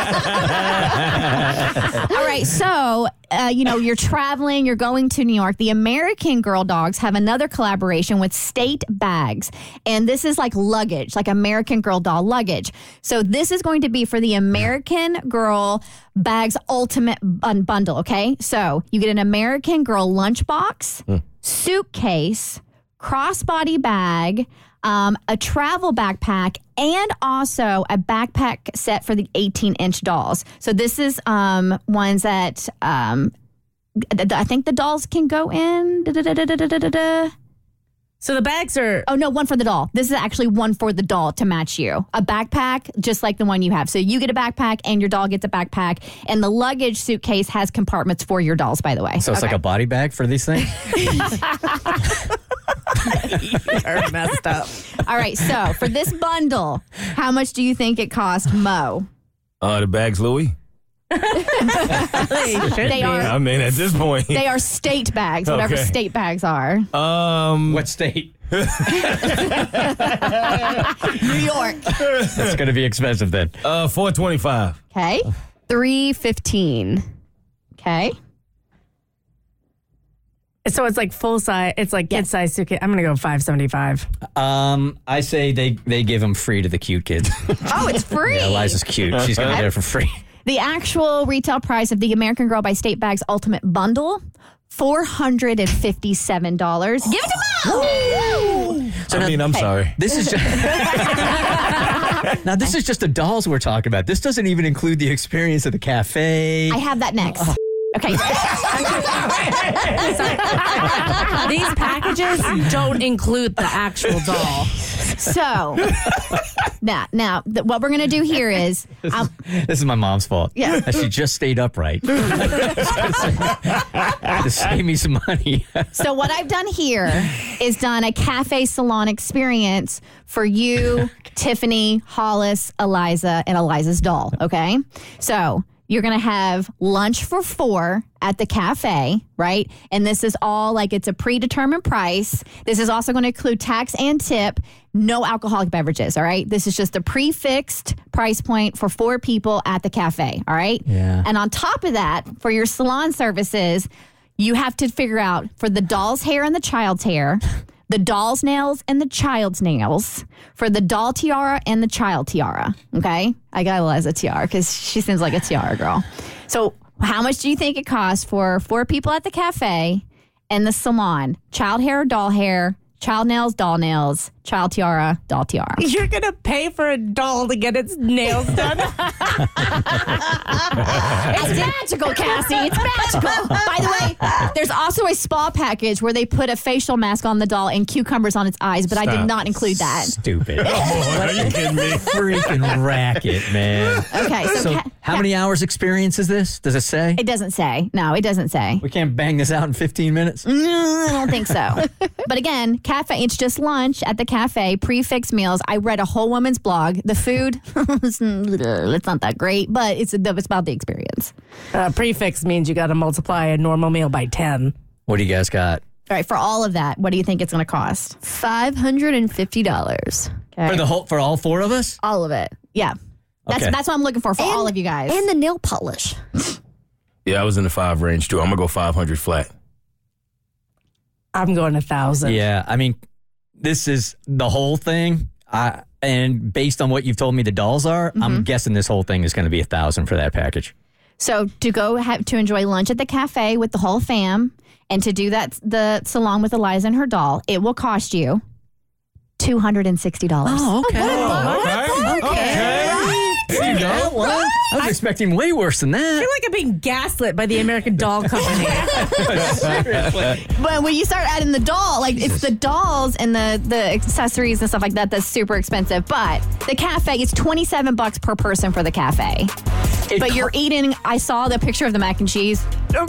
All right, so uh, you know you're traveling, you're going to New York. The American Girl dogs have another collaboration with State Bags, and this is like luggage, like American Girl doll luggage. So this is going to be for the American Girl Bags Ultimate bun- Bundle. Okay, so you get an American Girl lunchbox, suitcase, crossbody bag. Um, a travel backpack, and also a backpack set for the eighteen-inch dolls. So this is um, ones that um, th- th- I think the dolls can go in. Da-da-da-da-da-da-da.
So the bags are...
Oh, no, one for the doll. This is actually one for the doll to match you. A backpack, just like the one you have. So you get a backpack, and your doll gets a backpack. And the luggage suitcase has compartments for your dolls, by the way.
So it's
Okay.
like a body bag for these things?
You're messed up.
All right, so for this bundle, how much do you think it cost, Mo?
Uh, the bag's Louis.
They are
I mean, at this point.
they are state bags, whatever
Okay.
state bags are.
Um,
What state?
New York.
That's going to be expensive then.
uh, four twenty-five.
Okay.
three fifteen.
Okay.
So it's like full size. It's like kid size suitcase. I'm going to go five seventy-five.
Um, I say they, they give them free to the cute kids.
Oh, it's free.
Yeah, Eliza's cute. She's going to there for free.
The actual retail price of the American Girl by State Bags Ultimate Bundle, four hundred fifty-seven dollars. Give it to Mo!
I mean, I'm sorry.
This is just now. This is just the dolls we're talking about. This doesn't even include the experience of the cafe.
I have that next. Okay.
These packages don't include the actual doll.
So, now, now th- what we're going to do here is,
This
um,
is, this is my mom's fault.
Yeah.
She just stayed upright to save me some money.
so what I've done here is done a cafe salon experience for you, Tiffany, Hollis, Eliza, and Eliza's doll. Okay. So you're going to have lunch for four at the cafe, right? And this is all like it's a predetermined price. This is also going to include tax and tip, no alcoholic beverages, all right? This is just a prefixed price point for four people at the cafe, all right?
Yeah.
And on top of that, for your salon services, you have to figure out for the doll's hair and the child's hair, the doll's nails and the child's nails, for the doll tiara and the child tiara. Okay? I got Eliza tiara because she seems like a tiara girl. So how much do you think it costs for four people at the cafe and the salon? Child hair, doll hair, child nails, doll nails, child tiara, doll tiara.
You're going to pay for a doll to get its nails done?
It's magical, Cassie. It's magical. By the way, there's also a spa package where they put a facial mask on the doll and cucumbers on its eyes, but I did
Stop.
not include that.
Stupid.
Are you kidding me?
Freaking racket, man.
Okay, so,
So,
ca-
how many hours experience is this? Does it say?
it doesn't say. No, it doesn't say.
We can't bang this out in fifteen minutes?
No, I don't think so. But again, cafe, it's just lunch at the cafe, prefix meals. I read a whole woman's blog. The food, it's not that great, but it's, it's about the experience.
Uh, prefix means you got to multiply a normal meal by ten.
What do you guys got?
All right, for all of that, what do you think it's going to cost?
five hundred fifty dollars.
Okay.
For the whole, for all four of us?
All of it.
Yeah. That's
Okay.
that's what I'm looking for for
And-
all of you guys.
And the nail polish.
Yeah, I was in the five range too. I'm gonna go five hundred flat.
I'm going a thousand.
Yeah, I mean, this is the whole thing. I, and based on what you've told me the dolls are,
Mm-hmm.
I'm guessing this whole thing is going to be a thousand for that package.
So to go have to enjoy lunch at the cafe with the whole fam and to do that the salon with Eliza and her doll, it will cost you two hundred sixty dollars.
Oh, okay.
Okay. Okay.
There you go. Well, I was expecting way worse than
I
that.
feel like I'm being gaslit by the American Doll Company.
Seriously.
But when you start adding the doll, like it's the dolls and the, the accessories and stuff like that, that's super expensive. But the cafe is twenty-seven bucks per person for the cafe.
It
But
co-
you're eating, I saw the picture of the mac and cheese.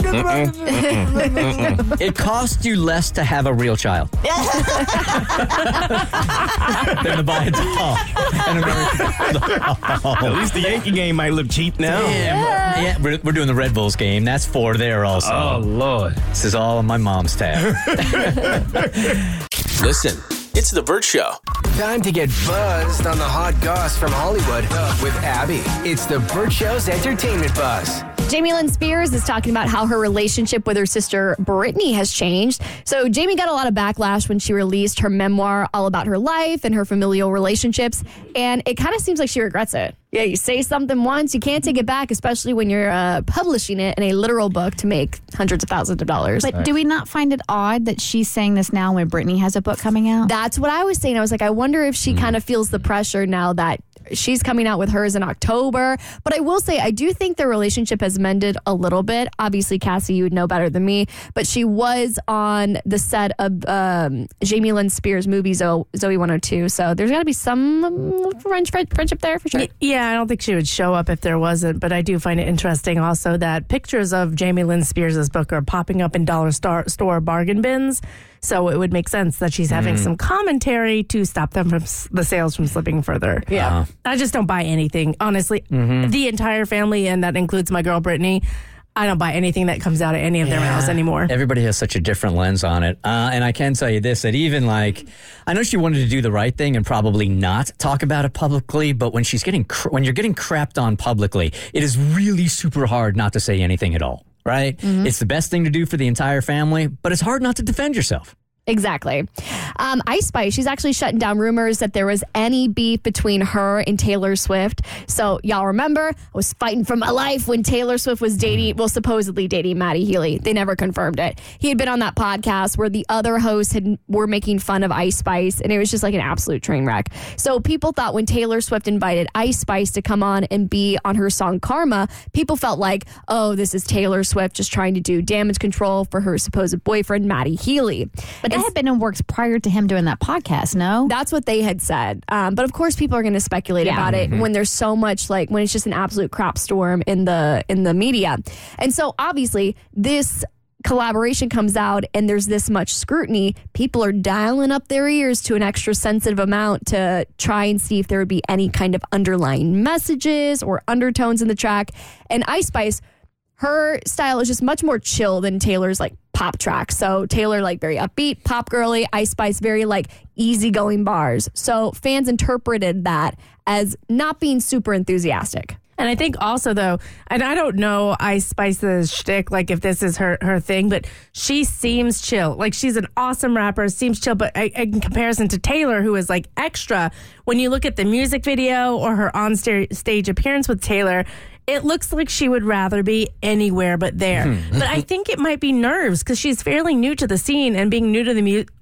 It costs you less to have a real child than to buy a doll. An American doll.
At least the Yankee game might look cheap now.
Yeah, yeah we're, we're doing the Red Bulls game. That's four there also.
Oh, Lord.
This is all on my mom's tab.
Listen, it's The Burt Show. Time to get buzzed on the hot goss from Hollywood with Abby. It's The Burt Show's Entertainment Buzz.
Jamie Lynn Spears is talking about how her relationship with her sister Brittany has changed. So Jamie got a lot of backlash when she released her memoir all about her life and her familial relationships, and it kind of seems like she regrets it. Yeah, you say something once, you can't take it back, especially when you're uh, publishing it in a literal book to make hundreds of thousands of dollars.
But do we not find it odd that she's saying this now when Brittany has a book coming out?
That's what I was saying. I was like, I wonder if she kind of feels the pressure now that she's coming out with hers in October. But I will say, I do think their relationship has mended a little bit. Obviously, Cassie, you would know better than me, but she was on the set of um, Jamie Lynn Spears' movie Zoe, Zoe one oh two. So there's got to be some um, French, friendship there for sure.
Yeah, I don't think she would show up if there wasn't, but I do find it interesting also that pictures of Jamie Lynn Spears' book are popping up in dollar star- store bargain bins. So it would make sense that she's having some commentary to stop them from s- the sales from slipping further.
Yeah.
I just don't buy anything. Honestly, the entire family, and that includes my girl Brittany, I don't buy anything that comes out of any of their mouths anymore.
Everybody has such a different lens on it. Uh, and I can tell you this, that even like, I know she wanted to do the right thing and probably not talk about it publicly, but when she's getting, cr- when you're getting crapped on publicly, it is really super hard not to say anything at all. Right?
Mm-hmm.
It's the best thing to do for the entire family, but it's hard not to defend yourself.
Exactly. Um, Ice Spice, she's actually shutting down rumors that there was any beef between her and Taylor Swift. So y'all remember, I was fighting for my life when Taylor Swift was dating, well, supposedly dating Maddie Healy. They never confirmed it. He had been on that podcast where the other hosts had were making fun of Ice Spice, and it was just like an absolute train wreck. So people thought when Taylor Swift invited Ice Spice to come on and be on her song Karma, people felt like, oh, this is Taylor Swift just trying to do damage control for her supposed boyfriend, Maddie Healy.
But that had been in works prior to him doing that podcast, no?
That's what they had said. Um, but of course, people are going to speculate
Yeah.
about it when there's so much like when it's just an absolute crap storm in the in the media. And so obviously this collaboration comes out and there's this much scrutiny. People are dialing up their ears to an extra sensitive amount to try and see if there would be any kind of underlying messages or undertones in the track. And Ice Spice, her style is just much more chill than Taylor's like pop track. So Taylor like very upbeat, pop girly, Ice Spice very like easygoing bars. So fans interpreted that as not being super enthusiastic.
And I think also, though, and I don't know Ice Spice's shtick, like if this is her, her thing, but she seems chill. Like she's an awesome rapper, seems chill. But I, in comparison to Taylor, who is like extra, when you look at the music video or her on sta- stage appearance with Taylor, it looks like she would rather be anywhere but there. But I think it might be nerves because she's fairly new to the scene, and being new to the mu-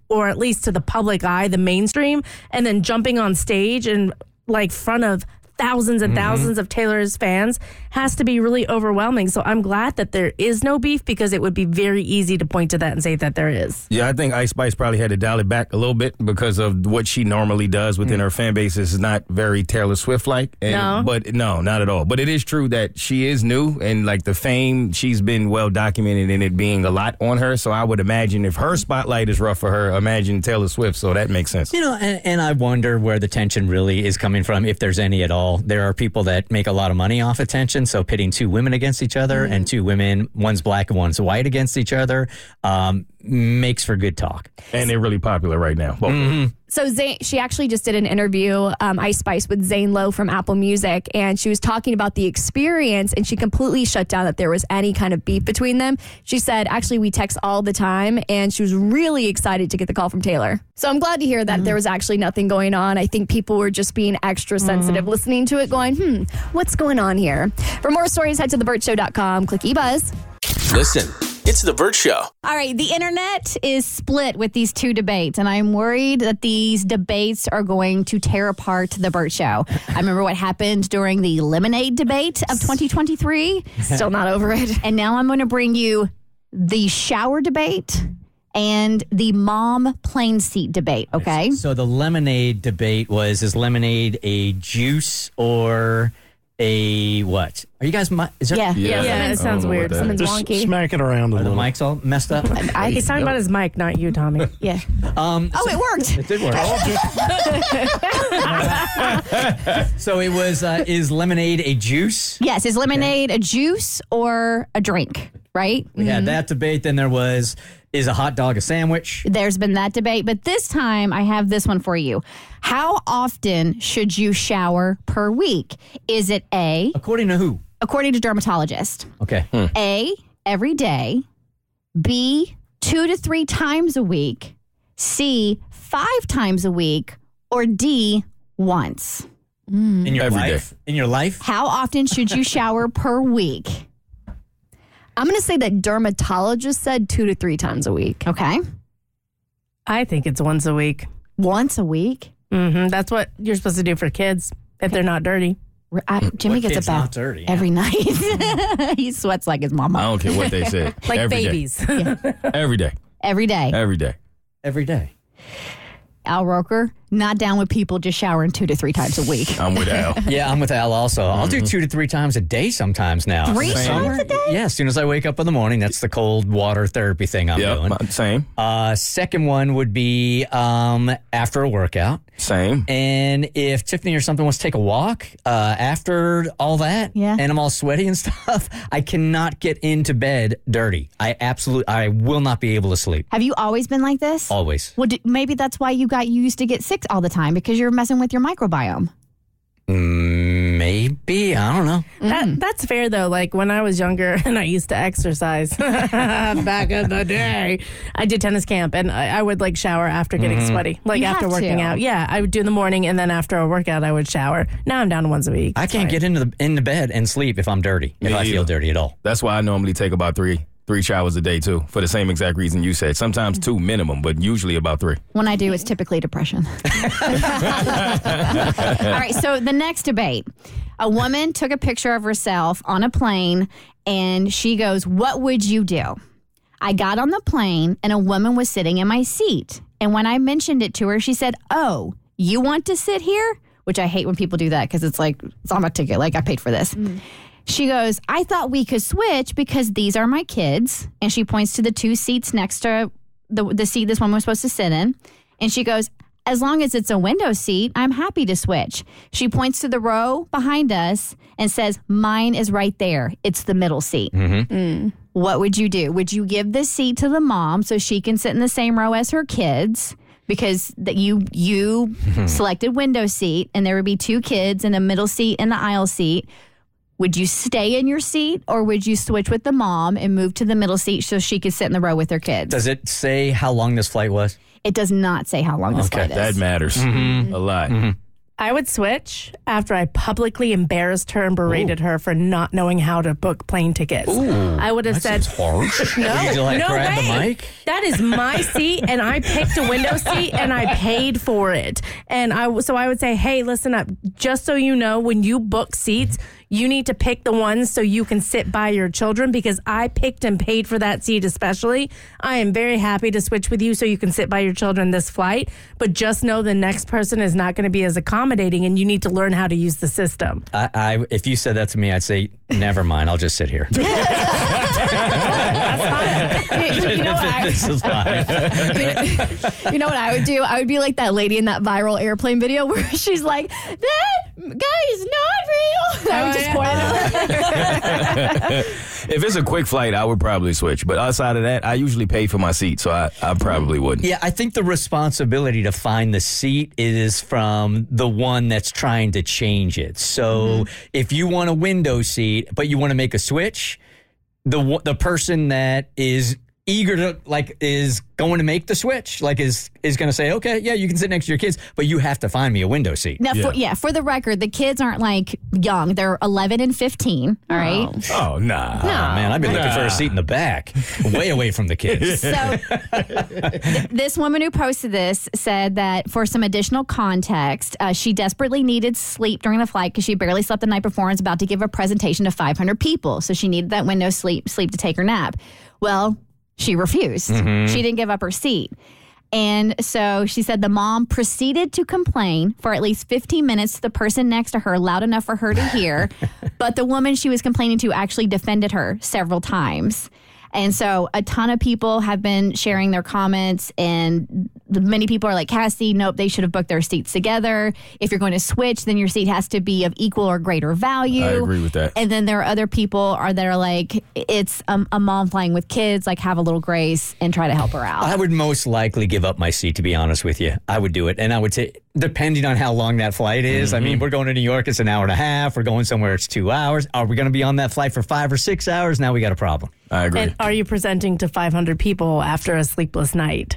or at least to the public eye, the mainstream, and then jumping on stage in like front of thousands and thousands mm-hmm. of Taylor's fans has to be really overwhelming. So I'm glad that there is no beef, because it would be very easy to point to that and say that there is.
Yeah, I think Ice Spice probably had to dial it back a little bit because of what she normally does within mm-hmm. her fan base is not very Taylor Swift-like. And,
no.
But no, not at all. But it is true that she is new, and like the fame, she's been well documented in it being a lot on her. So I would imagine if her spotlight is rough for her, imagine Taylor Swift. So that makes sense.
You know, and, and I wonder where the tension really is coming from, if there's any at all. There are people that make a lot of money off attention, so pitting two women against each other mm-hmm. and two women, one's black and one's white, against each other um, makes for good talk.
And they're really popular right now.
Mm-hmm.
So Zane, she actually just did an interview, um, Ice Spice, with Zane Lowe from Apple Music, and she was talking about the experience, and she completely shut down that there was any kind of beef between them. She said, actually, we text all the time, and she was really excited to get the call from Taylor. So I'm glad to hear that mm-hmm. there was actually nothing going on. I think people were just being extra sensitive, mm-hmm. listening to it, going, hmm, what's going on here? For more stories, head to the burt show dot com. Click eBuzz.
Listen, it's The Burt Show.
All right, the internet is split with these two debates, and I'm worried that these debates are going to tear apart The Burt Show. I remember what happened during the lemonade debate of twenty twenty-three.
Still not over it.
And now I'm going to bring you the shower debate and the mom plane seat debate, okay?
So the lemonade debate was, is lemonade a juice or a what? Are you guys? Is there,
yeah,
yeah, yeah. It sounds weird. Something's
Just
wonky.
Smack it around a
Are the
little.
mics all messed up?
I, he's talking about his mic, not you, Tommy.
Yeah.
Um,
oh,
so,
it worked.
It did work. So it was. Uh, is lemonade a juice?
Yes. Is lemonade okay. a juice or a drink? Right.
We mm-hmm. had that debate. Then there was. Is a hot dog a sandwich?
There's been that debate, but this time I have this one for you. How often should you shower per week? Is it A?
According to who?
According to dermatologist.
Okay. Hmm.
A, every day. B, two to three times a week. C, five times a week. Or D, once.
Mm. In your
every
life?
Day.
In your life?
How often should you shower per week?
I'm going to say that dermatologist said two to three times a week.
Okay.
I think it's once a week.
Once a week?
Mm-hmm. That's what you're supposed to do for kids if they're not dirty.
I, Jimmy
what
gets a bath
dirty,
every
yeah.
night. He sweats like his mama.
I don't care what they say.
Like
every
babies.
Yeah.
Every day.
Every day.
Every day.
Every day.
Al Roker, not down with people just showering two to three times a week.
I'm with Al.
Yeah, I'm with Al also. Mm-hmm. I'll do two to three times a day sometimes now.
Three times a day?
Yeah, as soon as I wake up in the morning, that's the cold water therapy thing I'm
yep,
doing.
Same.
Uh, second one would be um, after a workout.
Same.
And if Tiffany or something wants to take a walk uh, after all that,
yeah.
and I'm all sweaty and stuff, I cannot get into bed dirty. I absolutely, I will not be able to sleep.
Have you always been like this?
Always.
Well, d- maybe that's why you got used to get sick all the time, because you're messing with your microbiome.
Mm, maybe. I don't know.
That, that's fair, though. Like, when I was younger and I used to exercise back in the day, I did tennis camp, and I, I would, like, shower after getting
mm-hmm.
sweaty. Like,
You
after
have
working
to.
out. Yeah, I would do in the morning, and then after a workout, I would shower. Now I'm down to once a week.
I can't get into the into bed and sleep if I'm dirty, if
Me
I feel
either.
dirty at all.
That's why I normally take about three three showers a day, too, for the same exact reason you said. Sometimes two minimum, but usually about three.
When I do, it's typically depression. All right, so the next debate. A woman took a picture of herself on a plane, and she goes, "What would you do?" I got on the plane, and a woman was sitting in my seat. And when I mentioned it to her, she said, "Oh, you want to sit here?" Which I hate when people do that, because it's like, it's on my ticket. Like, I paid for this. Mm. She goes, "I thought we could switch because these are my kids." And she points to the two seats next to the, the seat this woman was supposed to sit in. And she goes, "As long as it's a window seat, I'm happy to switch." She points to the row behind us and says, "Mine is right there. It's the middle seat."
Mm-hmm.
Mm. What would you do? Would you give this seat to the mom so she can sit in the same row as her kids? Because that you you selected window seat, and there would be two kids in the middle seat and the aisle seat. Would you stay in your seat, or would you switch with the mom and move to the middle seat so she could sit in the row with her kids?
Does it say how long this flight was?
It does not say how long this
Okay,
flight is.
that matters
Mm-hmm.
a lot.
Mm-hmm.
I would switch after I publicly embarrassed her and berated Ooh. her for not knowing how to book plane tickets.
Ooh,
I would have said,
harsh.
no,
Did you, like,
no
grab
way.
the mic?
That is my seat, and I picked a window seat, and I paid for it. And I so I would say, hey, listen up. Just so you know, when you book seats, you need to pick the ones so you can sit by your children because I picked and paid for that seat especially. I am very happy to switch with you so you can sit by your children this flight, but just know the next person is not going to be as accommodating and you need to learn how to use the system.
I, I if you said that to me, I'd say, never mind, I'll just sit here.
you, you know what I,
this is live.
you know what I would do? I would be like that lady in that viral airplane video where she's like, that guy is not real. I would just point it out.
If it's a quick flight, I would probably switch. But outside of that, I usually pay for my seat, so I, I probably wouldn't.
Yeah, I think the responsibility to find the seat is from the one that's trying to change it. So mm-hmm. if you want a window seat, but you want to make a switch, the the person that is eager to, like, is going to make the switch, like, is is going to say, okay, yeah, you can sit next to your kids, but you have to find me a window seat.
Now,
yeah.
For, yeah, for the record, the kids aren't, like, young. They're eleven and fifteen, all right?
Oh, oh nah.
No.
Oh,
man, I'd be looking
nah.
for a seat in the back, way away from the kids.
So th- this woman who posted this said that for some additional context, uh, she desperately needed sleep during the flight because she barely slept the night before and was about to give a presentation to five hundred people. So she needed that window sleep, sleep to take her nap. Well, she refused. Mm-hmm. She didn't give up her seat. And so she said the mom proceeded to complain for at least fifteen minutes to the person next to her, loud enough for her to hear. But the woman she was complaining to actually defended her several times. And so a ton of people have been sharing their comments, and the, many people are like, Cassie, nope, they should have booked their seats together. If you're going to switch, then your seat has to be of equal or greater value.
I agree with that.
And then there are other people are that are like, it's a, a mom flying with kids, like, have a little grace and try to help her out.
I would most likely give up my seat, to be honest with you. I would do it. And I would say, depending on how long that flight is, mm-hmm. I mean, we're going to New York, it's an hour and a half. We're going somewhere, it's two hours. Are we going to be on that flight for five or six hours? Now we got a problem.
I agree.
And are you presenting to five hundred people after a sleepless night?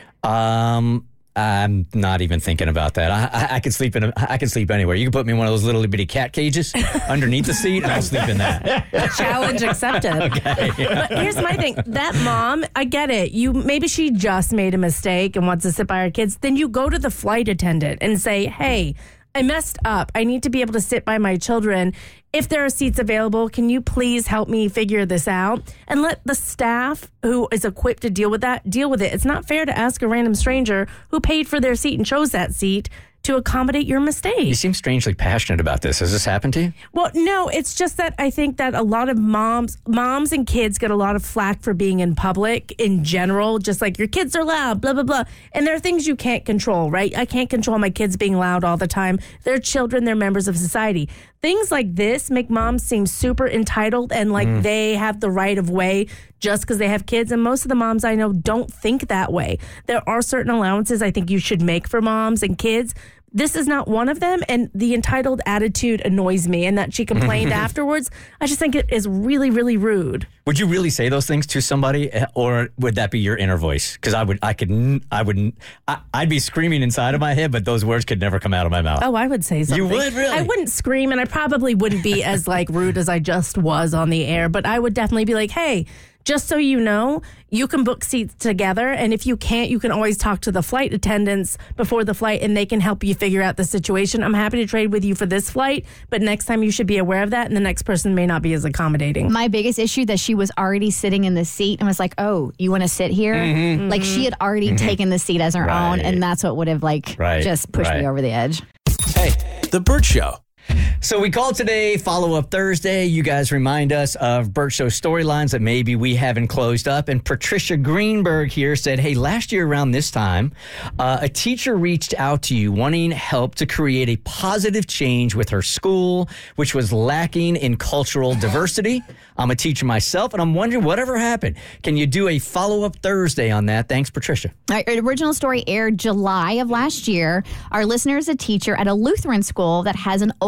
Um, I'm not even thinking about that. I, I, I could sleep in. A, I could sleep anywhere. You can put me in one of those little bitty cat cages underneath the seat, and I'll sleep in that.
Challenge accepted.
Okay.
But here's my thing: that mom, I get it. You maybe she just made a mistake and wants to sit by her kids. Then you go to the flight attendant and say, "Hey, I messed up. I need to be able to sit by my children. If there are seats available, can you please help me figure this out?" And let the staff who is equipped to deal with that deal with it. It's not fair to ask a random stranger who paid for their seat and chose that seat to accommodate your mistake.
You seem strangely passionate about this. Has this happened to you?
Well, no, it's just that I think that a lot of moms, moms and kids get a lot of flack for being in public in general, just like your kids are loud, blah, blah, blah. And there are things you can't control, right? I can't control my kids being loud all the time. They're children, they're members of society. Things like this make moms seem super entitled and like mm. they have the right of way just because they have kids. And most of the moms I know don't think that way. There are certain allowances I think you should make for moms and kids. This is not one of them, and the entitled attitude annoys me, and that she complained afterwards, I just think it is really, really rude.
Would you really say those things to somebody, or would that be your inner voice? Because I would, I could, I would, I, I'd be screaming inside of my head, but those words could never come out of my mouth.
Oh, I would say something.
You would, really?
I wouldn't scream, and I probably wouldn't be as like rude as I just was on the air, but I would definitely be like, hey, just so you know, you can book seats together, and if you can't, you can always talk to the flight attendants before the flight, and they can help you figure out the situation. I'm happy to trade with you for this flight, but next time you should be aware of that, and the next person may not be as accommodating.
My biggest issue that she was already sitting in the seat and was like, oh, you want to sit here? Mm-hmm. Like, she had already mm-hmm. taken the seat as her right. own, and that's what would have, like, right. just pushed right. me over the edge.
Hey, The Bert Show.
So we called today Follow-Up Thursday. You guys remind us of Bert Show storylines that maybe we haven't closed up. And Patricia Greenberg here said, hey, last year around this time, uh, a teacher reached out to you wanting help to create a positive change with her school, which was lacking in cultural diversity. I'm a teacher myself, and I'm wondering whatever happened. Can you do a Follow-Up Thursday on that? Thanks, Patricia.
Our original story aired July of last year. Our listener is a teacher at a Lutheran school that has an old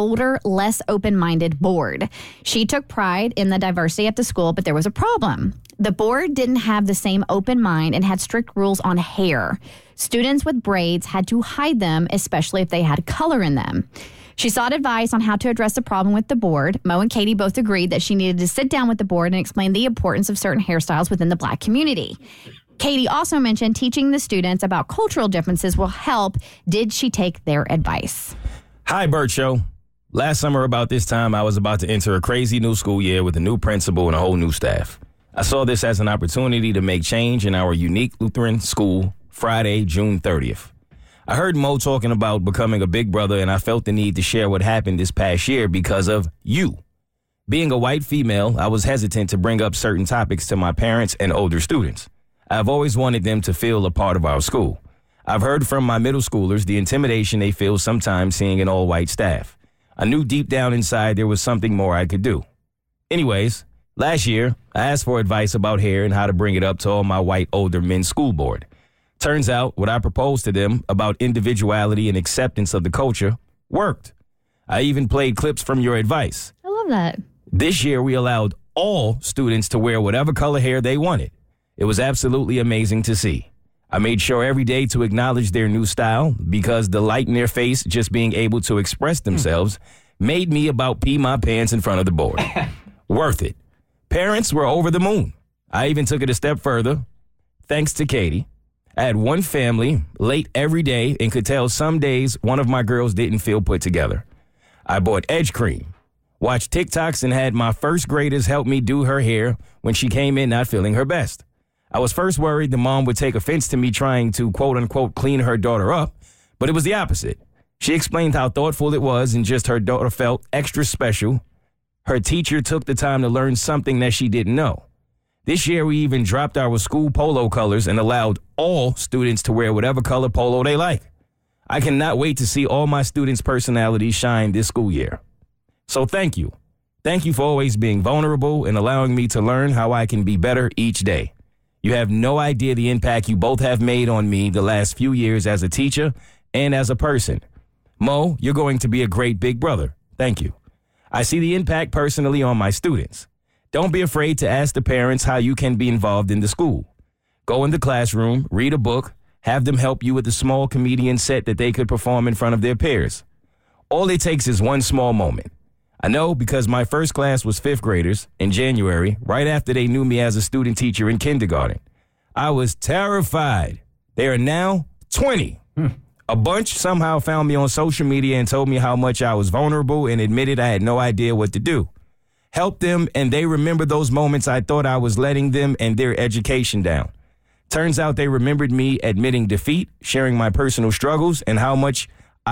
older, less open-minded board. She took pride in the diversity at the school, but there was a problem. The board didn't have the same open mind and had strict rules on hair. Students with braids had to hide them, especially if they had color in them. She sought advice on how to address the problem with the board. Mo and Katie both agreed that she needed to sit down with the board and explain the importance of certain hairstyles within the Black community. Katie also mentioned teaching the students about cultural differences will help. Did she take their advice?
Hi, Bert Show. Last summer about this time, I was about to enter a crazy new school year with a new principal and a whole new staff. I saw this as an opportunity to make change in our unique Lutheran school Friday, June thirtieth. I heard Mo talking about becoming a big brother, and I felt the need to share what happened this past year because of you. Being a white female, I was hesitant to bring up certain topics to my parents and older students. I've always wanted them to feel a part of our school. I've heard from my middle schoolers the intimidation they feel sometimes seeing an all-white staff. I knew deep down inside there was something more I could do. Anyways, last year, I asked for advice about hair and how to bring it up to all my white older men's school board. Turns out what I proposed to them about individuality and acceptance of the culture worked. I even played clips from your advice.
I love that.
This year, we allowed all students to wear whatever color hair they wanted. It was absolutely amazing to see. I made sure every day to acknowledge their new style because the light in their face just being able to express themselves made me about pee my pants in front of the board. Worth it. Parents were over the moon. I even took it a step further. Thanks to Katie. I had one family late every day and could tell some days one of my girls didn't feel put together. I bought edge cream, watched TikToks, and had my first graders help me do her hair when she came in not feeling her best. I was first worried the mom would take offense to me trying to quote-unquote clean her daughter up, but it was the opposite. She explained how thoughtful it was and just her daughter felt extra special. Her teacher took the time to learn something that she didn't know. This year, we even dropped our school polo colors and allowed all students to wear whatever color polo they like. I cannot wait to see all my students' personalities shine this school year. So thank you. Thank you for always being vulnerable and allowing me to learn how I can be better each day. You have no idea the impact you both have made on me the last few years as a teacher and as a person. Mo, you're going to be a great big brother. Thank you. I see the impact personally on my students. Don't be afraid to ask the parents how you can be involved in the school. Go in the classroom, read a book, have them help you with a small comedian set that they could perform in front of their peers. All it takes is one small moment. I know because my first class was fifth graders in January, right after they knew me as a student teacher in kindergarten. I was terrified. They are now twenty. Hmm. A bunch somehow found me on social media and told me how much I was vulnerable and admitted I had no idea what to do. Helped them, and they remember those moments I thought I was letting them and their education down. Turns out they remembered me admitting defeat, sharing my personal struggles, and how much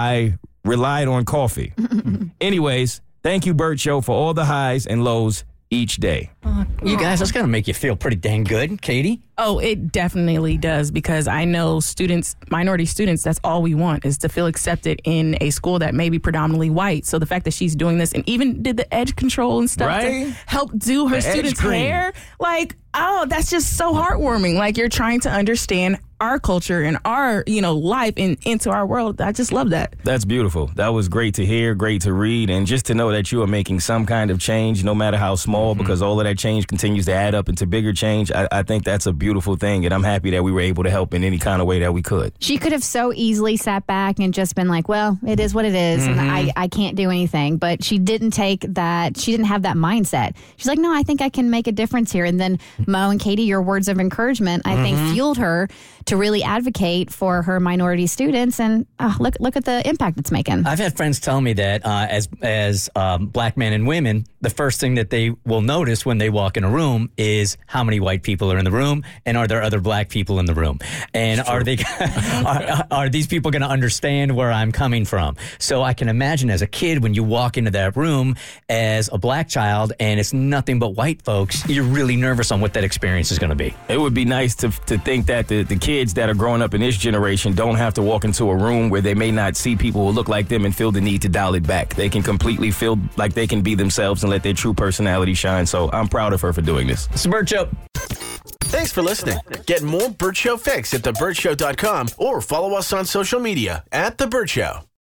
I relied on coffee. Anyways, thank you, Bert Show, for all the highs and lows each day.
You guys, that's going to make you feel pretty dang good. Katie?
Oh, it definitely does, because I know students, minority students, that's all we want is to feel accepted in a school that may be predominantly white. So the fact that she's doing this and even did the edge control and stuff
right?
to help do her
the
students' hair, like, oh, that's just so heartwarming. Like, you're trying to understand our culture and our, you know, life in, into our world. I just love that.
That's beautiful. That was great to hear, great to read, and just to know that you are making some kind of change, no matter how small, mm-hmm. because all of that change continues to add up into bigger change. I, I think that's a beautiful thing, and I'm happy that we were able to help in any kind of way that we could.
She could have so easily sat back and just been like, well, it is what it is, mm-hmm. and I, I can't do anything. But she didn't take that. She didn't have that mindset. She's like, no, I think I can make a difference here. And then Mo and Katie, your words of encouragement, I mm-hmm. think fueled her to really advocate for her minority students, and oh, look look at the impact it's making.
I've had friends tell me that uh, as as um, black men and women, the first thing that they will notice when they walk in a room is how many white people are in the room, and are there other black people in the room, and are they are, are these people going to understand where I'm coming from? So I can imagine as a kid when you walk into that room as a black child and it's nothing but white folks, you're really nervous on what that experience is going to be.
It would be nice to to think that the, the kids that are growing up in this generation don't have to walk into a room where they may not see people who look like them and feel the need to dial it back. They can completely feel like they can be themselves and let their true personality shine. So I'm proud of her for doing this.
It's the Bert Show.
Thanks for listening. Get more Bert Show fix at the bert show dot com or follow us on social media at The Bert Show.